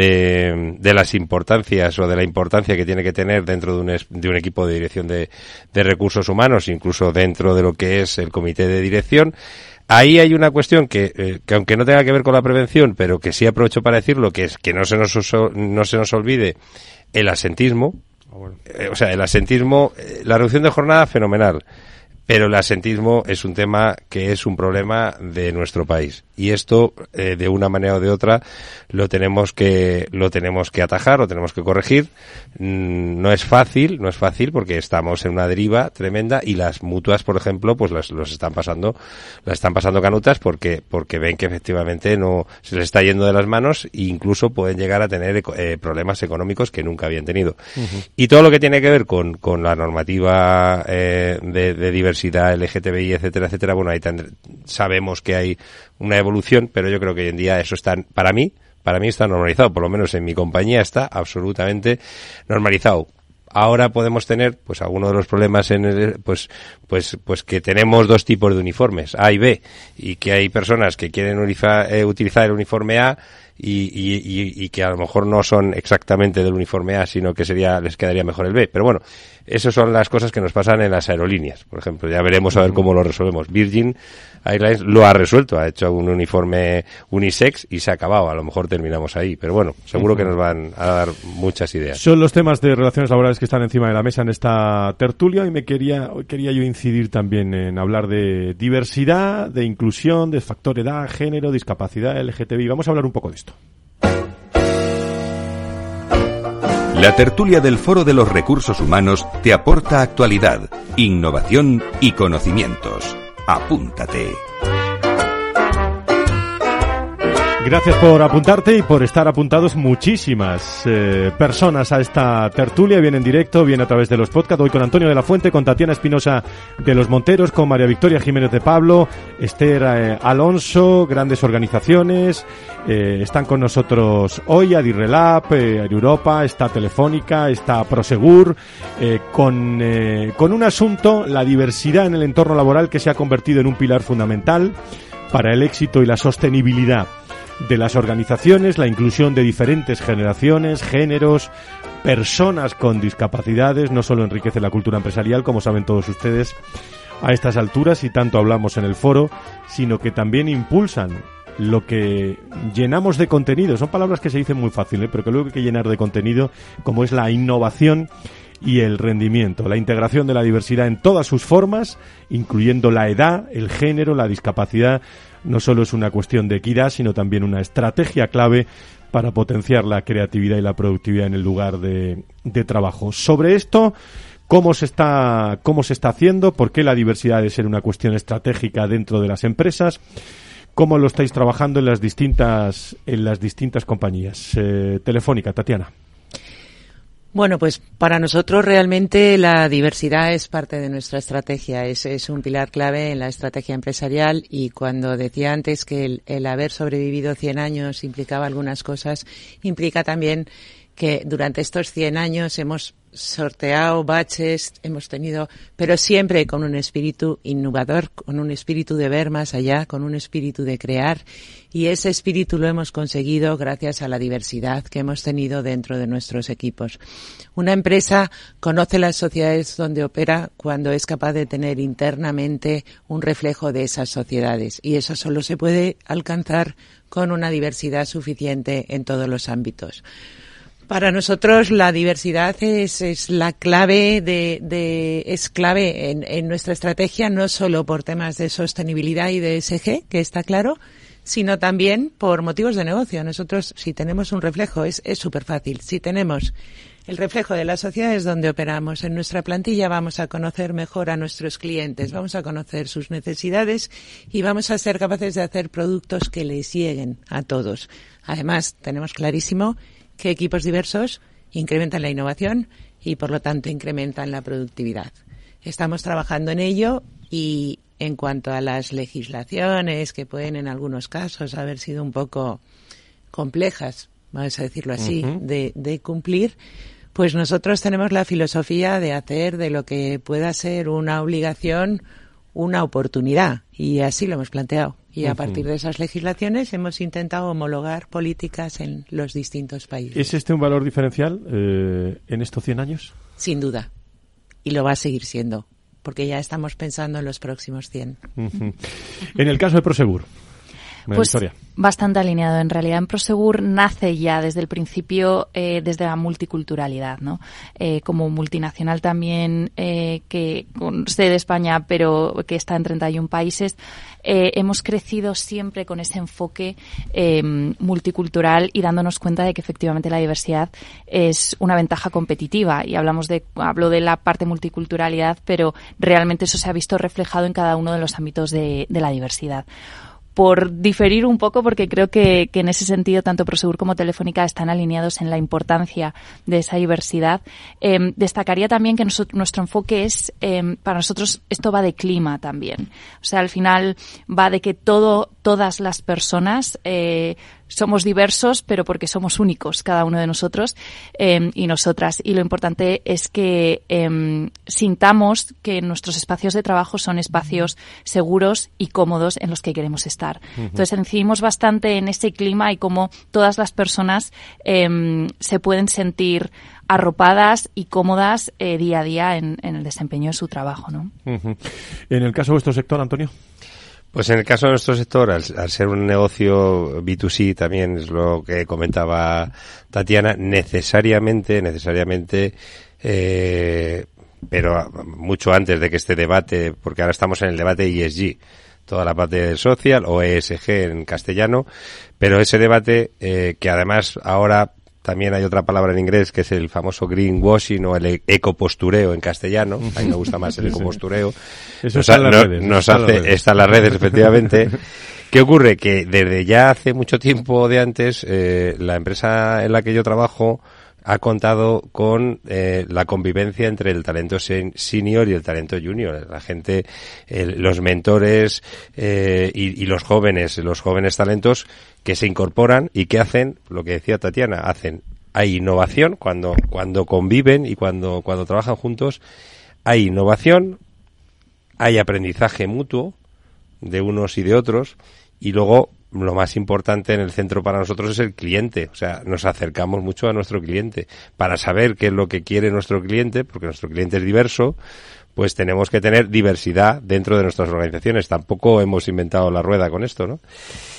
de, de las importancias, o de la importancia que tiene que tener dentro de un, de un equipo de dirección de, de recursos humanos, incluso dentro de lo que es el comité de dirección. Ahí hay una cuestión que, eh, que aunque no tenga que ver con la prevención, pero que sí aprovecho para decirlo, que es que no se nos no se nos olvide el asentismo. Eh, o sea, el asentismo, eh, la reducción de jornada, fenomenal, pero el asentismo es un tema que es un problema de nuestro país, y esto eh, de una manera o de otra lo tenemos que lo tenemos que atajar, lo tenemos que corregir. Mm, no es fácil, no es fácil porque estamos en una deriva tremenda, y las mutuas, por ejemplo, pues las los están pasando, las están pasando canutas porque porque ven que efectivamente no se les está yendo de las manos, e incluso pueden llegar a tener eh, problemas económicos que nunca habían tenido. Uh-huh. Y todo lo que tiene que ver con con la normativa eh, de, de diversidad L G T B I, etcétera, etcétera, bueno, ahí tendré, sabemos que hay una evolución, pero yo creo que hoy en día eso está, para mí, para mí está normalizado, por lo menos en mi compañía está absolutamente normalizado. Ahora podemos tener, pues, algunos de los problemas en el, pues, pues, pues que tenemos dos tipos de uniformes, A y B, y que hay personas que quieren unifa, eh, utilizar el uniforme A y, y, y, y que a lo mejor no son exactamente del uniforme A, sino que sería, les quedaría mejor el B. Pero bueno, esas son las cosas que nos pasan en las aerolíneas, por ejemplo. Ya veremos a ver cómo lo resolvemos. Virgin Airlines lo ha resuelto, ha hecho un uniforme unisex y se ha acabado. A lo mejor terminamos ahí, pero bueno, seguro que nos van a dar muchas ideas. Son los temas de relaciones laborales que están encima de la mesa en esta tertulia, y me quería, quería yo incidir también en hablar de diversidad, de inclusión, de factor edad, género, discapacidad, L G T B I. Vamos a hablar un poco de esto. La tertulia del Foro de los Recursos Humanos te aporta actualidad, innovación y conocimientos. Apúntate. Gracias por apuntarte y por estar apuntados muchísimas eh, personas a esta tertulia, bien en directo, bien a través de los podcasts. Hoy con Antonio de la Fuente, con Tatiana Espinosa de Los Monteros, con María Victoria Jiménez de Pablo, Esther eh, Alonso, grandes organizaciones. Eh, están con nosotros hoy Adirrelab, eh, Europa, está Telefónica, está Prosegur, eh, con, eh, con un asunto, la diversidad en el entorno laboral, que se ha convertido en un pilar fundamental para el éxito y la sostenibilidad de las organizaciones, la inclusión de diferentes generaciones, géneros, personas con discapacidades. No solo enriquece la cultura empresarial, como saben todos ustedes a estas alturas y tanto hablamos en el foro, sino que también impulsan lo que llenamos de contenido. Son palabras que se dicen muy fácil, ¿eh? Pero que luego hay que llenar de contenido, como es la innovación y el rendimiento. La integración de la diversidad en todas sus formas, incluyendo la edad, el género, la discapacidad, no solo es una cuestión de equidad, sino también una estrategia clave para potenciar la creatividad y la productividad en el lugar de, de trabajo. Sobre esto, ¿cómo se está, cómo se está haciendo? ¿Por qué la diversidad debe ser una cuestión estratégica dentro de las empresas? ¿Cómo lo estáis trabajando en las distintas, en las distintas compañías? Eh, Telefónica, Tatiana. Bueno, pues para nosotros realmente la diversidad es parte de nuestra estrategia, es, es un pilar clave en la estrategia empresarial, y cuando decía antes que el, el haber sobrevivido cien años implicaba algunas cosas, implica también que durante estos cien años hemos sorteado baches, hemos tenido, pero siempre con un espíritu innovador, con un espíritu de ver más allá, con un espíritu de crear, y ese espíritu lo hemos conseguido gracias a la diversidad que hemos tenido dentro de nuestros equipos. Una empresa conoce las sociedades donde opera cuando es capaz de tener internamente un reflejo de esas sociedades, y eso solo se puede alcanzar con una diversidad suficiente en todos los ámbitos. Para nosotros la diversidad es, es la clave de, de es clave en, en nuestra estrategia, no solo por temas de sostenibilidad y de E S G, que está claro, sino también por motivos de negocio. Nosotros, si tenemos un reflejo, es es súper fácil. Si tenemos el reflejo de las sociedades donde operamos en nuestra plantilla, vamos a conocer mejor a nuestros clientes, vamos a conocer sus necesidades y vamos a ser capaces de hacer productos que les lleguen a todos. Además, tenemos clarísimo que equipos diversos incrementan la innovación y, por lo tanto, incrementan la productividad. Estamos trabajando en ello, y en cuanto a las legislaciones, que pueden en algunos casos haber sido un poco complejas, vamos a decirlo así, uh-huh. de, de cumplir, pues nosotros tenemos la filosofía de hacer de lo que pueda ser una obligación una oportunidad, y así lo hemos planteado. Y a partir de esas legislaciones hemos intentado homologar políticas en los distintos países. ¿Es este un valor diferencial eh, en estos cien años? Sin duda. Y lo va a seguir siendo, porque ya estamos pensando en los próximos cien. Uh-huh. En el caso de Prosegur, pues Victoria. Bastante alineado. En realidad, en Prosegur nace ya desde el principio eh, desde la multiculturalidad, ¿no? Eh, como multinacional también, eh, que con sede de España, pero que está en treinta y uno países, eh, hemos crecido siempre con ese enfoque eh, multicultural y dándonos cuenta de que efectivamente la diversidad es una ventaja competitiva. Y hablamos de, hablo de la parte multiculturalidad, pero realmente eso se ha visto reflejado en cada uno de los ámbitos de, de la diversidad. Por diferir un poco, porque creo que, que en ese sentido tanto Prosegur como Telefónica están alineados en la importancia de esa diversidad, eh, destacaría también que nosotros, nuestro enfoque es, eh, para nosotros esto va de clima también. O sea, al final va de que todo, todas las personas eh, somos diversos, pero porque somos únicos, cada uno de nosotros eh, y nosotras. Y lo importante es que eh, sintamos que nuestros espacios de trabajo son espacios seguros y cómodos en los que queremos estar. Uh-huh. Entonces, incidimos bastante en ese clima y cómo todas las personas eh, se pueden sentir arropadas y cómodas eh, día a día en, en el desempeño de su trabajo, ¿no? Uh-huh. En el caso de vuestro sector, Antonio. Pues en el caso de nuestro sector, al, al ser un negocio B dos C, también es lo que comentaba Tatiana, necesariamente, necesariamente, eh, pero mucho antes de que este debate, porque ahora estamos en el debate E S G, toda la parte del social o E S G en castellano, pero ese debate eh, que además ahora también hay otra palabra en inglés que es el famoso greenwashing o el ecopostureo en castellano. A mí me gusta más el ecopostureo. Eso está en las redes. Nos hace, está en las redes, efectivamente. ¿Qué ocurre? Que desde ya hace mucho tiempo de antes, eh, la empresa en la que yo trabajo ha contado con eh, la convivencia entre el talento sen- senior y el talento junior. La gente, el, los mentores eh, y, y los jóvenes, los jóvenes talentos que se incorporan y que hacen, lo que decía Tatiana, hacen, hay innovación cuando cuando conviven y cuando cuando trabajan juntos, hay innovación, hay aprendizaje mutuo de unos y de otros, y luego lo más importante en el centro para nosotros es el cliente. O sea, nos acercamos mucho a nuestro cliente para saber qué es lo que quiere nuestro cliente, porque nuestro cliente es diverso. Pues tenemos que tener diversidad dentro de nuestras organizaciones. Tampoco hemos inventado la rueda con esto, ¿no?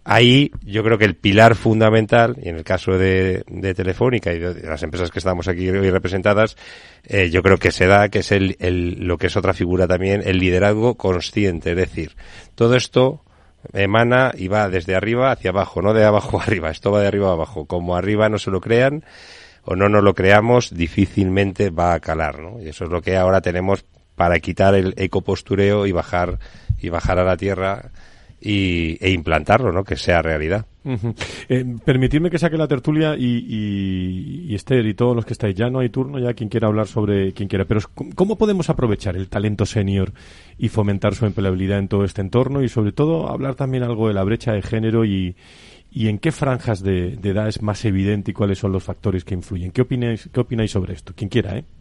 Ahí yo creo que el pilar fundamental, y en el caso de, de Telefónica y de las empresas que estamos aquí hoy representadas, eh, yo creo que se da, que es el, el, lo que es otra figura también, el liderazgo consciente. Es decir, todo esto emana y va desde arriba hacia abajo, no de abajo a arriba. Esto va de arriba a abajo. Como arriba no se lo crean o no nos lo creamos, difícilmente va a calar, ¿no? Y eso es lo que ahora tenemos para quitar el ecopostureo y bajar, y bajar a la tierra y, e implantarlo, ¿no? Que sea realidad. Uh-huh. Eh, permitidme que saque la tertulia y, y, y Esther y todos los que estáis. Ya no hay turno, ya quien quiera hablar sobre quien quiera. Pero ¿cómo podemos aprovechar el talento senior y fomentar su empleabilidad en todo este entorno? Y sobre todo hablar también algo de la brecha de género y, y en qué franjas de, de edad es más evidente y cuáles son los factores que influyen. ¿Qué opináis, qué opináis sobre esto? Quien quiera, ¿eh?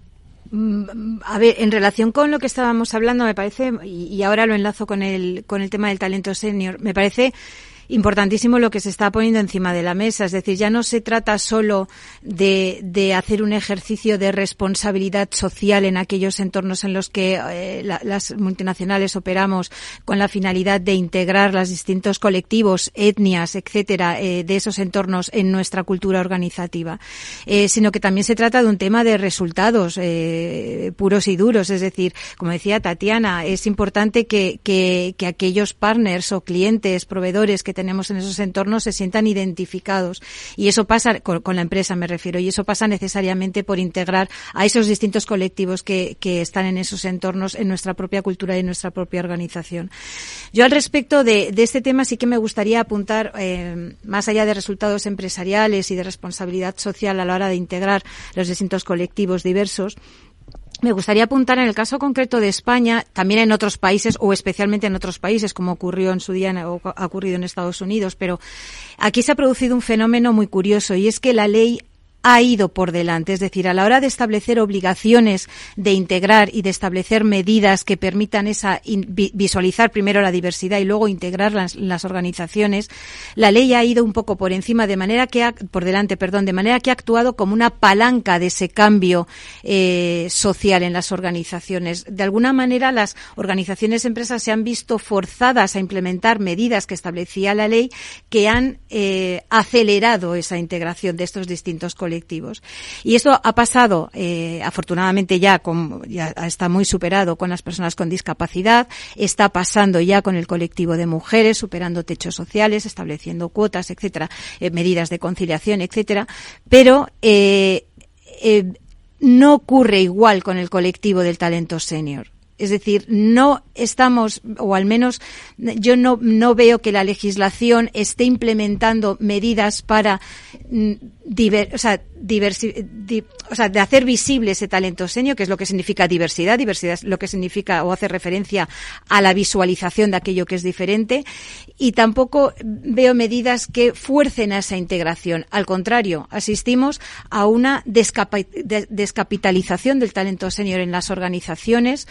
A ver, en relación con lo que estábamos hablando, me parece, y, y ahora lo enlazo con el, con el tema del talento senior, me parece importantísimo lo que se está poniendo encima de la mesa. Es decir, ya no se trata solo de, de hacer un ejercicio de responsabilidad social en aquellos entornos en los que eh, la, las multinacionales operamos con la finalidad de integrar los distintos colectivos, etnias, etcétera, eh, de esos entornos en nuestra cultura organizativa, eh, sino que también se trata de un tema de resultados eh, puros y duros. Es decir, como decía Tatiana, es importante que, que, que aquellos partners o clientes, proveedores que tenemos en esos entornos se sientan identificados, y eso pasa con, con la empresa, me refiero, y eso pasa necesariamente por integrar a esos distintos colectivos que, que están en esos entornos en nuestra propia cultura y en nuestra propia organización. Yo al respecto de, de este tema sí que me gustaría apuntar, eh, más allá de resultados empresariales y de responsabilidad social a la hora de integrar los distintos colectivos diversos, me gustaría apuntar en el caso concreto de España, también en otros países o especialmente en otros países como ocurrió en su día o ha ocurrido en Estados Unidos, pero aquí se ha producido un fenómeno muy curioso, y es que la ley ha ido por delante. Es decir, a la hora de establecer obligaciones de integrar y de establecer medidas que permitan esa in, visualizar primero la diversidad y luego integrarlas en las organizaciones, la ley ha ido un poco por encima, de manera que ha, por delante, perdón, de manera que ha actuado como una palanca de ese cambio eh, social en las organizaciones. De alguna manera, las organizaciones empresas se han visto forzadas a implementar medidas que establecía la ley, que han eh, acelerado esa integración de estos distintos colectivos. colectivos. Y esto ha pasado, eh, afortunadamente ya, con, ya está muy superado con las personas con discapacidad, está pasando ya con el colectivo de mujeres, superando techos sociales, estableciendo cuotas, etcétera, eh, medidas de conciliación, etcétera, pero eh, eh, no ocurre igual con el colectivo del talento senior. Es decir, no estamos, o al menos yo no, no veo que la legislación esté implementando medidas para diver, o sea, diversi, di, o sea, de hacer visible ese talento senior, que es lo que significa diversidad. Diversidad es lo que significa o hace referencia a la visualización de aquello que es diferente. Y tampoco veo medidas que fuercen a esa integración. Al contrario, asistimos a una descapa, de, descapitalización del talento senior en las organizaciones,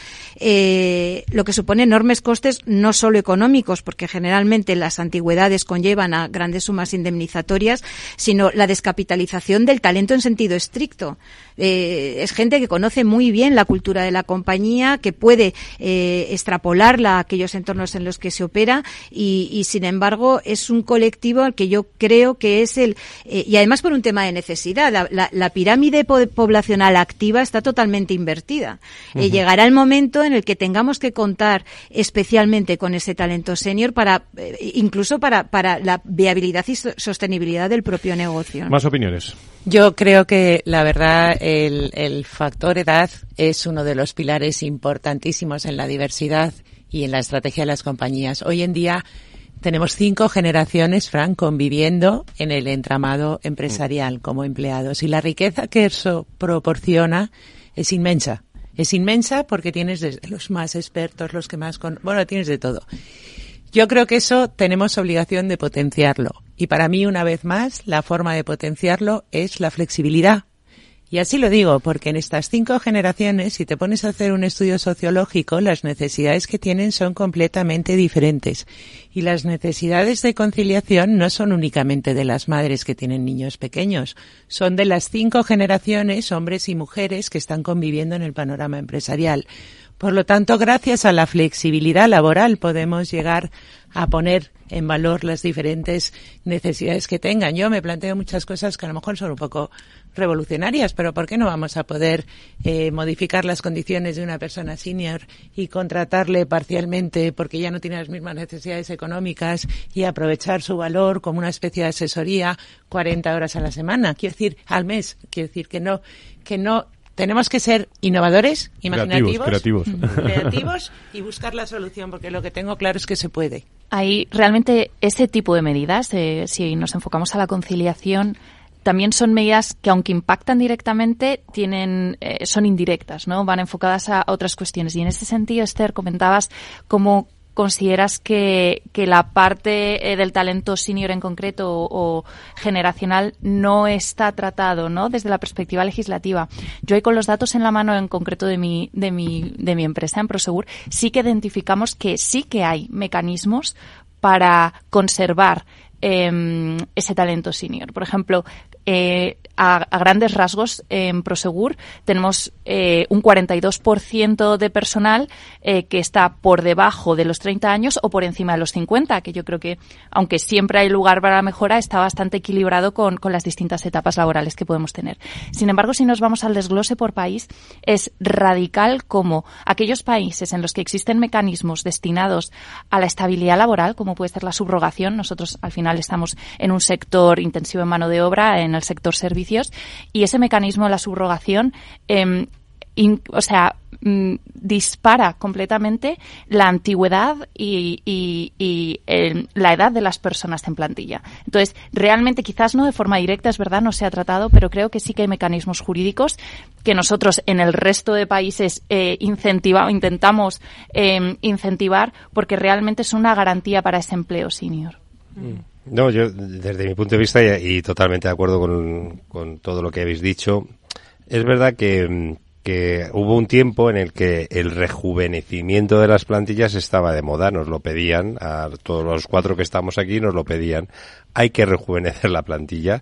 eh, lo que supone enormes costes, no solo económicos, porque generalmente las antigüedades conllevan a grandes sumas indemnizatorias, sino la descapitalización del talento en sentido estricto. Eh, es gente que conoce muy bien la cultura de la compañía, que puede eh, extrapolarla a aquellos entornos en los que se opera, y, y sin embargo es un colectivo al que yo creo que es el, eh, y además por un tema de necesidad, la, la, la pirámide po- poblacional activa está totalmente invertida. Uh-huh. Eh, llegará el momento en el que tengamos que contar especialmente con ese talento senior para, eh, incluso para, para la viabilidad y so- sostenibilidad del propio negocio. Más opiniones. Yo creo que la verdad el, el factor edad es uno de los pilares importantísimos en la diversidad y en la estrategia de las compañías. Hoy en día tenemos cinco generaciones, Fran, conviviendo en el entramado empresarial como empleados, y la riqueza que eso proporciona es inmensa. Es inmensa porque tienes desde los más expertos, los que más con, bueno, tienes de todo. Yo creo que eso tenemos obligación de potenciarlo. Y para mí, una vez más, la forma de potenciarlo es la flexibilidad. Y así lo digo, porque en estas cinco generaciones, si te pones a hacer un estudio sociológico, las necesidades que tienen son completamente diferentes. Y las necesidades de conciliación no son únicamente de las madres que tienen niños pequeños, son de las cinco generaciones, hombres y mujeres, que están conviviendo en el panorama empresarial. Por lo tanto, gracias a la flexibilidad laboral podemos llegar a poner en valor las diferentes necesidades que tengan. Yo me planteo muchas cosas que a lo mejor son un poco revolucionarias, pero ¿por qué no vamos a poder eh, modificar las condiciones de una persona senior y contratarle parcialmente porque ya no tiene las mismas necesidades económicas y aprovechar su valor como una especie de asesoría cuarenta horas a la semana? Quiero decir, al mes. Quiero decir que no, que no. Tenemos que ser innovadores, imaginativos, creativos, creativos. creativos y buscar la solución, porque lo que tengo claro es que se puede. Ahí realmente ese tipo de medidas, eh, si nos enfocamos a la conciliación, también son medidas que, aunque impactan directamente, tienen eh, son indirectas, ¿no? Van enfocadas a, a otras cuestiones. Y en ese sentido, Esther, comentabas cómo consideras que, que la parte eh, del talento senior en concreto o, o generacional no está tratado, ¿no? Desde la perspectiva legislativa. Yo ahí con los datos en la mano en concreto de mi, de mi, de mi empresa, en Prosegur, sí que identificamos que sí que hay mecanismos para conservar eh, ese talento senior. Por ejemplo, eh, a, a grandes rasgos, en Prosegur tenemos eh, un cuarenta y dos por ciento de personal eh, que está por debajo de los treinta años o por encima de los cincuenta, que yo creo que, aunque siempre hay lugar para la mejora, está bastante equilibrado con, con las distintas etapas laborales que podemos tener. Sin embargo, si nos vamos al desglose por país, es radical como aquellos países en los que existen mecanismos destinados a la estabilidad laboral, como puede ser la subrogación. Nosotros, al final, estamos en un sector intensivo en mano de obra, en el sector servicios, y ese mecanismo de la subrogación, eh, in, o sea, mm, dispara completamente la antigüedad y, y, y eh, la edad de las personas en plantilla. Entonces, realmente, quizás no de forma directa, es verdad, no se ha tratado, pero creo que sí que hay mecanismos jurídicos que nosotros en el resto de países eh, incentiva, intentamos eh, incentivar, porque realmente es una garantía para ese empleo senior. Mm. No, yo desde mi punto de vista y, y totalmente de acuerdo con, con todo lo que habéis dicho, es verdad que, que hubo un tiempo en el que el rejuvenecimiento de las plantillas estaba de moda, nos lo pedían, a todos los cuatro que estamos aquí nos lo pedían, hay que rejuvenecer la plantilla.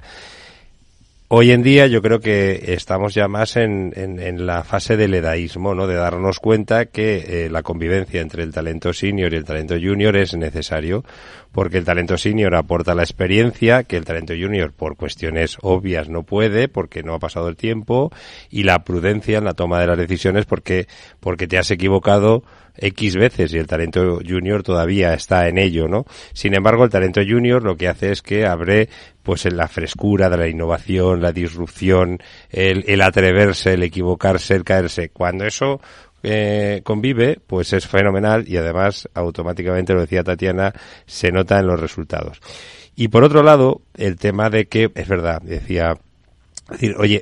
Hoy en día yo creo que estamos ya más en, en, en la fase del edaísmo, ¿no? De darnos cuenta que eh, la convivencia entre el talento senior y el talento junior es necesario, porque el talento senior aporta la experiencia que el talento junior por cuestiones obvias no puede, porque no ha pasado el tiempo, y la prudencia en la toma de las decisiones porque, porque te has equivocado X veces y el talento junior todavía está en ello, ¿no? Sin embargo, el talento junior lo que hace es que abre pues en la frescura de la innovación, la disrupción, el, el atreverse, el equivocarse, el caerse. Cuando eso eh, convive, pues es fenomenal y además automáticamente, lo decía Tatiana, se nota en los resultados. Y por otro lado, el tema de que, es verdad, decía, decir, oye,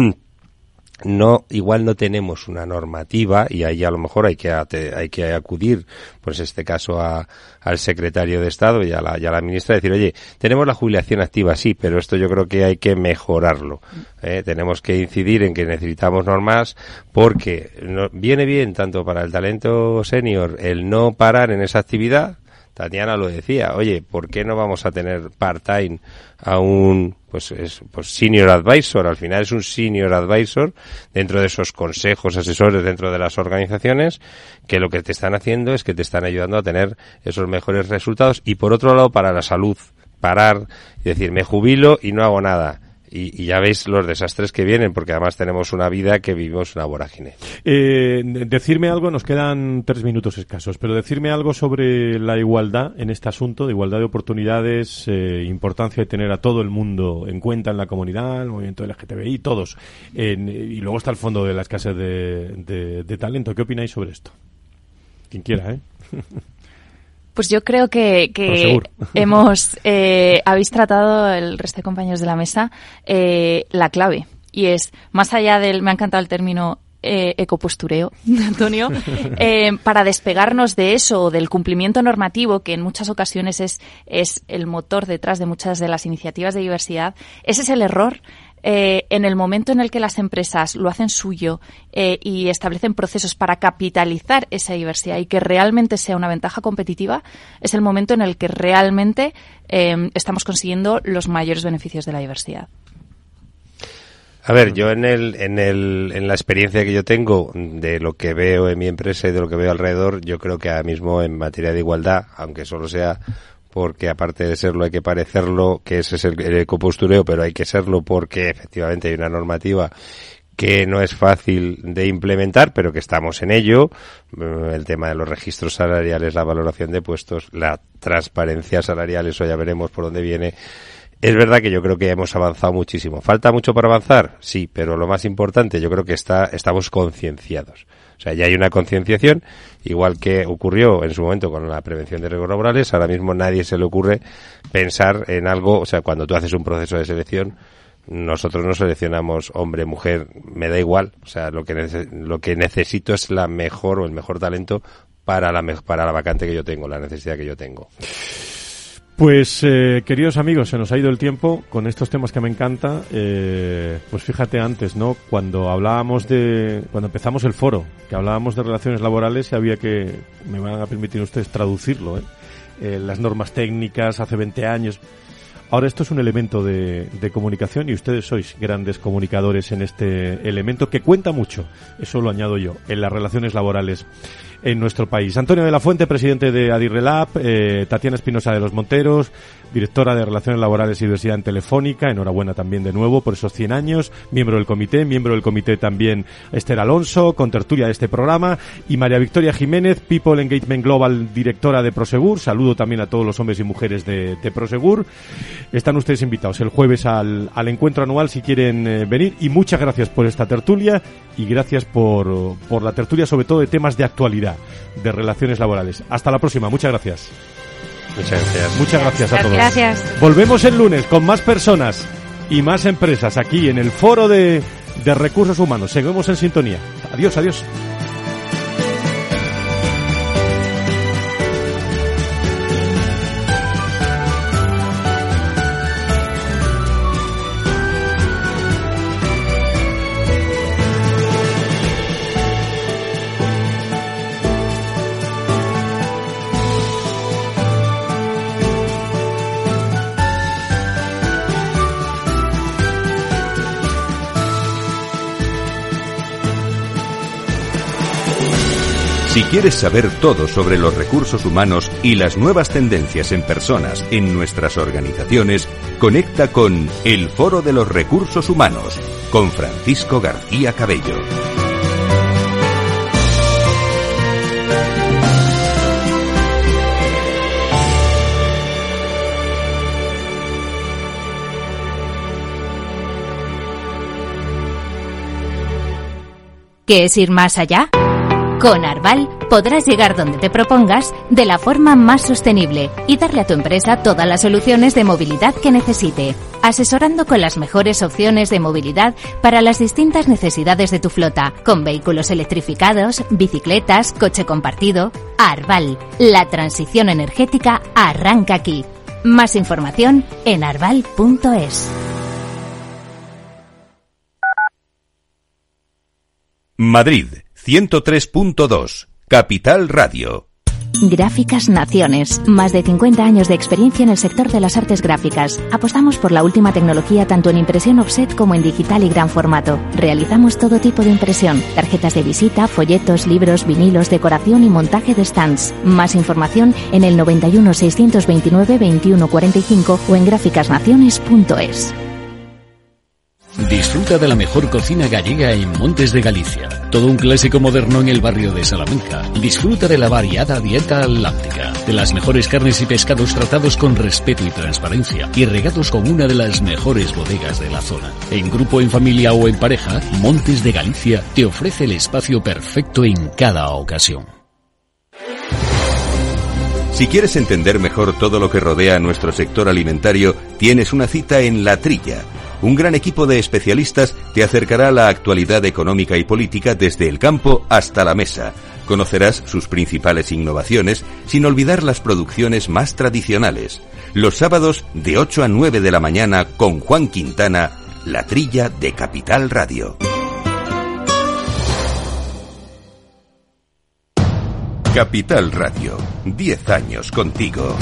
no, igual no tenemos una normativa y ahí a lo mejor hay que hay que acudir, pues en este caso a, al secretario de Estado y a la, y a la ministra, decir, oye, tenemos la jubilación activa, sí, pero esto yo creo que hay que mejorarlo. ¿eh? Tenemos que incidir en que necesitamos normas porque no, viene bien tanto para el talento senior el no parar en esa actividad. Tatiana lo decía, oye, ¿por qué no vamos a tener part-time a un pues es pues senior advisor? Al final es un senior advisor dentro de esos consejos asesores dentro de las organizaciones que lo que te están haciendo es que te están ayudando a tener esos mejores resultados. Y por otro lado, para la salud, parar y decir, me jubilo y no hago nada. Y, y ya veis los desastres que vienen, porque además tenemos una vida que vivimos una vorágine. Eh, decirme algo, nos quedan tres minutos escasos, pero decirme algo sobre la igualdad en este asunto, de igualdad de oportunidades, eh, importancia de tener a todo el mundo en cuenta en la comunidad, el movimiento L G T B I, todos. Eh, y luego está el fondo de la escasez de, de, de talento. ¿Qué opináis sobre esto? Quien quiera, ¿eh? Pues yo creo que, que hemos, eh, habéis tratado, el resto de compañeros de la mesa, eh, la clave. Y es, más allá del, me ha encantado el término eh, ecopostureo, Antonio, eh, para despegarnos de eso, del cumplimiento normativo, que en muchas ocasiones es, es el motor detrás de muchas de las iniciativas de diversidad. Ese es el error. Eh, en el momento en el que las empresas lo hacen suyo eh, y establecen procesos para capitalizar esa diversidad y que realmente sea una ventaja competitiva, es el momento en el que realmente eh, estamos consiguiendo los mayores beneficios de la diversidad. A ver, yo en el, en el, en la experiencia que yo tengo de lo que veo en mi empresa y de lo que veo alrededor, yo creo que ahora mismo en materia de igualdad, aunque solo sea porque aparte de serlo hay que parecerlo, que ese es el, el ecopostureo, pero hay que serlo porque efectivamente hay una normativa que no es fácil de implementar, pero que estamos en ello. El tema de los registros salariales, la valoración de puestos, la transparencia salarial, eso ya veremos por dónde viene. Es verdad que yo creo que hemos avanzado muchísimo. ¿Falta mucho para avanzar? Sí, pero lo más importante, yo creo que está, estamos concienciados. O sea, ya hay una concienciación, igual que ocurrió en su momento con la prevención de riesgos laborales. Ahora mismo nadie se le ocurre pensar en algo, o sea, cuando tú haces un proceso de selección, nosotros no seleccionamos hombre, mujer, me da igual. O sea, lo que nece- lo que necesito es la mejor o el mejor talento para la me- para la vacante que yo tengo, la necesidad que yo tengo. Pues, eh, queridos amigos, se nos ha ido el tiempo con estos temas que me encanta. Eh, pues fíjate antes, ¿no? Cuando hablábamos de, cuando empezamos el foro, que hablábamos de relaciones laborales, y había que, me van a permitir ustedes traducirlo, ¿eh? Eh, las normas técnicas hace veinte años. Ahora esto es un elemento de, de comunicación y ustedes sois grandes comunicadores en este elemento que cuenta mucho, eso lo añado yo, en las relaciones laborales en nuestro país. Antonio de la Fuente, presidente de Adirrelab, eh, Tatiana Espinosa de los Monteros, directora de Relaciones Laborales y Diversidad en Telefónica, enhorabuena también de nuevo por esos cien años, miembro del comité, miembro del comité también Esther Alonso, con tertulia de este programa, y María Victoria Jiménez, People Engagement Global, directora de Prosegur. Saludo también a todos los hombres y mujeres de, de Prosegur. Están ustedes invitados el jueves al, al encuentro anual si quieren eh, venir, y muchas gracias por esta tertulia y gracias por, por la tertulia sobre todo de temas de actualidad, de relaciones laborales. Hasta la próxima, muchas gracias. Muchas gracias. Muchas gracias a todos. Gracias. Volvemos el lunes con más personas y más empresas aquí en el Foro de, de Recursos Humanos. Seguimos en sintonía. Adiós, adiós. Si quieres saber todo sobre los recursos humanos y las nuevas tendencias en personas en nuestras organizaciones, conecta con El Foro de los Recursos Humanos con Francisco García Cabello. ¿Qué es ir más allá? Con Arval podrás llegar donde te propongas de la forma más sostenible y darle a tu empresa todas las soluciones de movilidad que necesite, asesorando con las mejores opciones de movilidad para las distintas necesidades de tu flota, con vehículos electrificados, bicicletas, coche compartido. Arval, la transición energética arranca aquí. Más información en arval punto es. Madrid, ciento tres punto dos, Capital Radio. Gráficas Naciones. Más de cincuenta años de experiencia en el sector de las artes gráficas. Apostamos por la última tecnología tanto en impresión offset como en digital y gran formato. Realizamos todo tipo de impresión. Tarjetas de visita, folletos, libros, vinilos, decoración y montaje de stands. Más información en el noventa y uno, seiscientos veintinueve, veintiuno cuarenta y cinco o en gráficas naciones punto es. Disfruta de la mejor cocina gallega en Montes de Galicia. Todo un clásico moderno en el barrio de Salamanca. Disfruta de la variada dieta láctica, de las mejores carnes y pescados tratados con respeto y transparencia y regados con una de las mejores bodegas de la zona. En grupo, en familia o en pareja, Montes de Galicia te ofrece el espacio perfecto en cada ocasión. Si quieres entender mejor todo lo que rodea a nuestro sector alimentario, tienes una cita en La Trilla. Un gran equipo de especialistas te acercará a la actualidad económica y política desde el campo hasta la mesa. Conocerás sus principales innovaciones sin olvidar las producciones más tradicionales. Los sábados de ocho a nueve de la mañana con Juan Quintana, La Trilla de Capital Radio. Capital Radio, diez años contigo.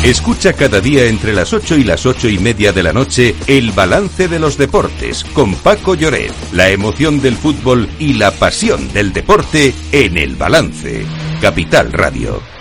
Escucha cada día entre las ocho y las ocho y media de la noche El Balance de los Deportes con Paco Lloret. La emoción del fútbol y la pasión del deporte en El Balance. Capital Radio.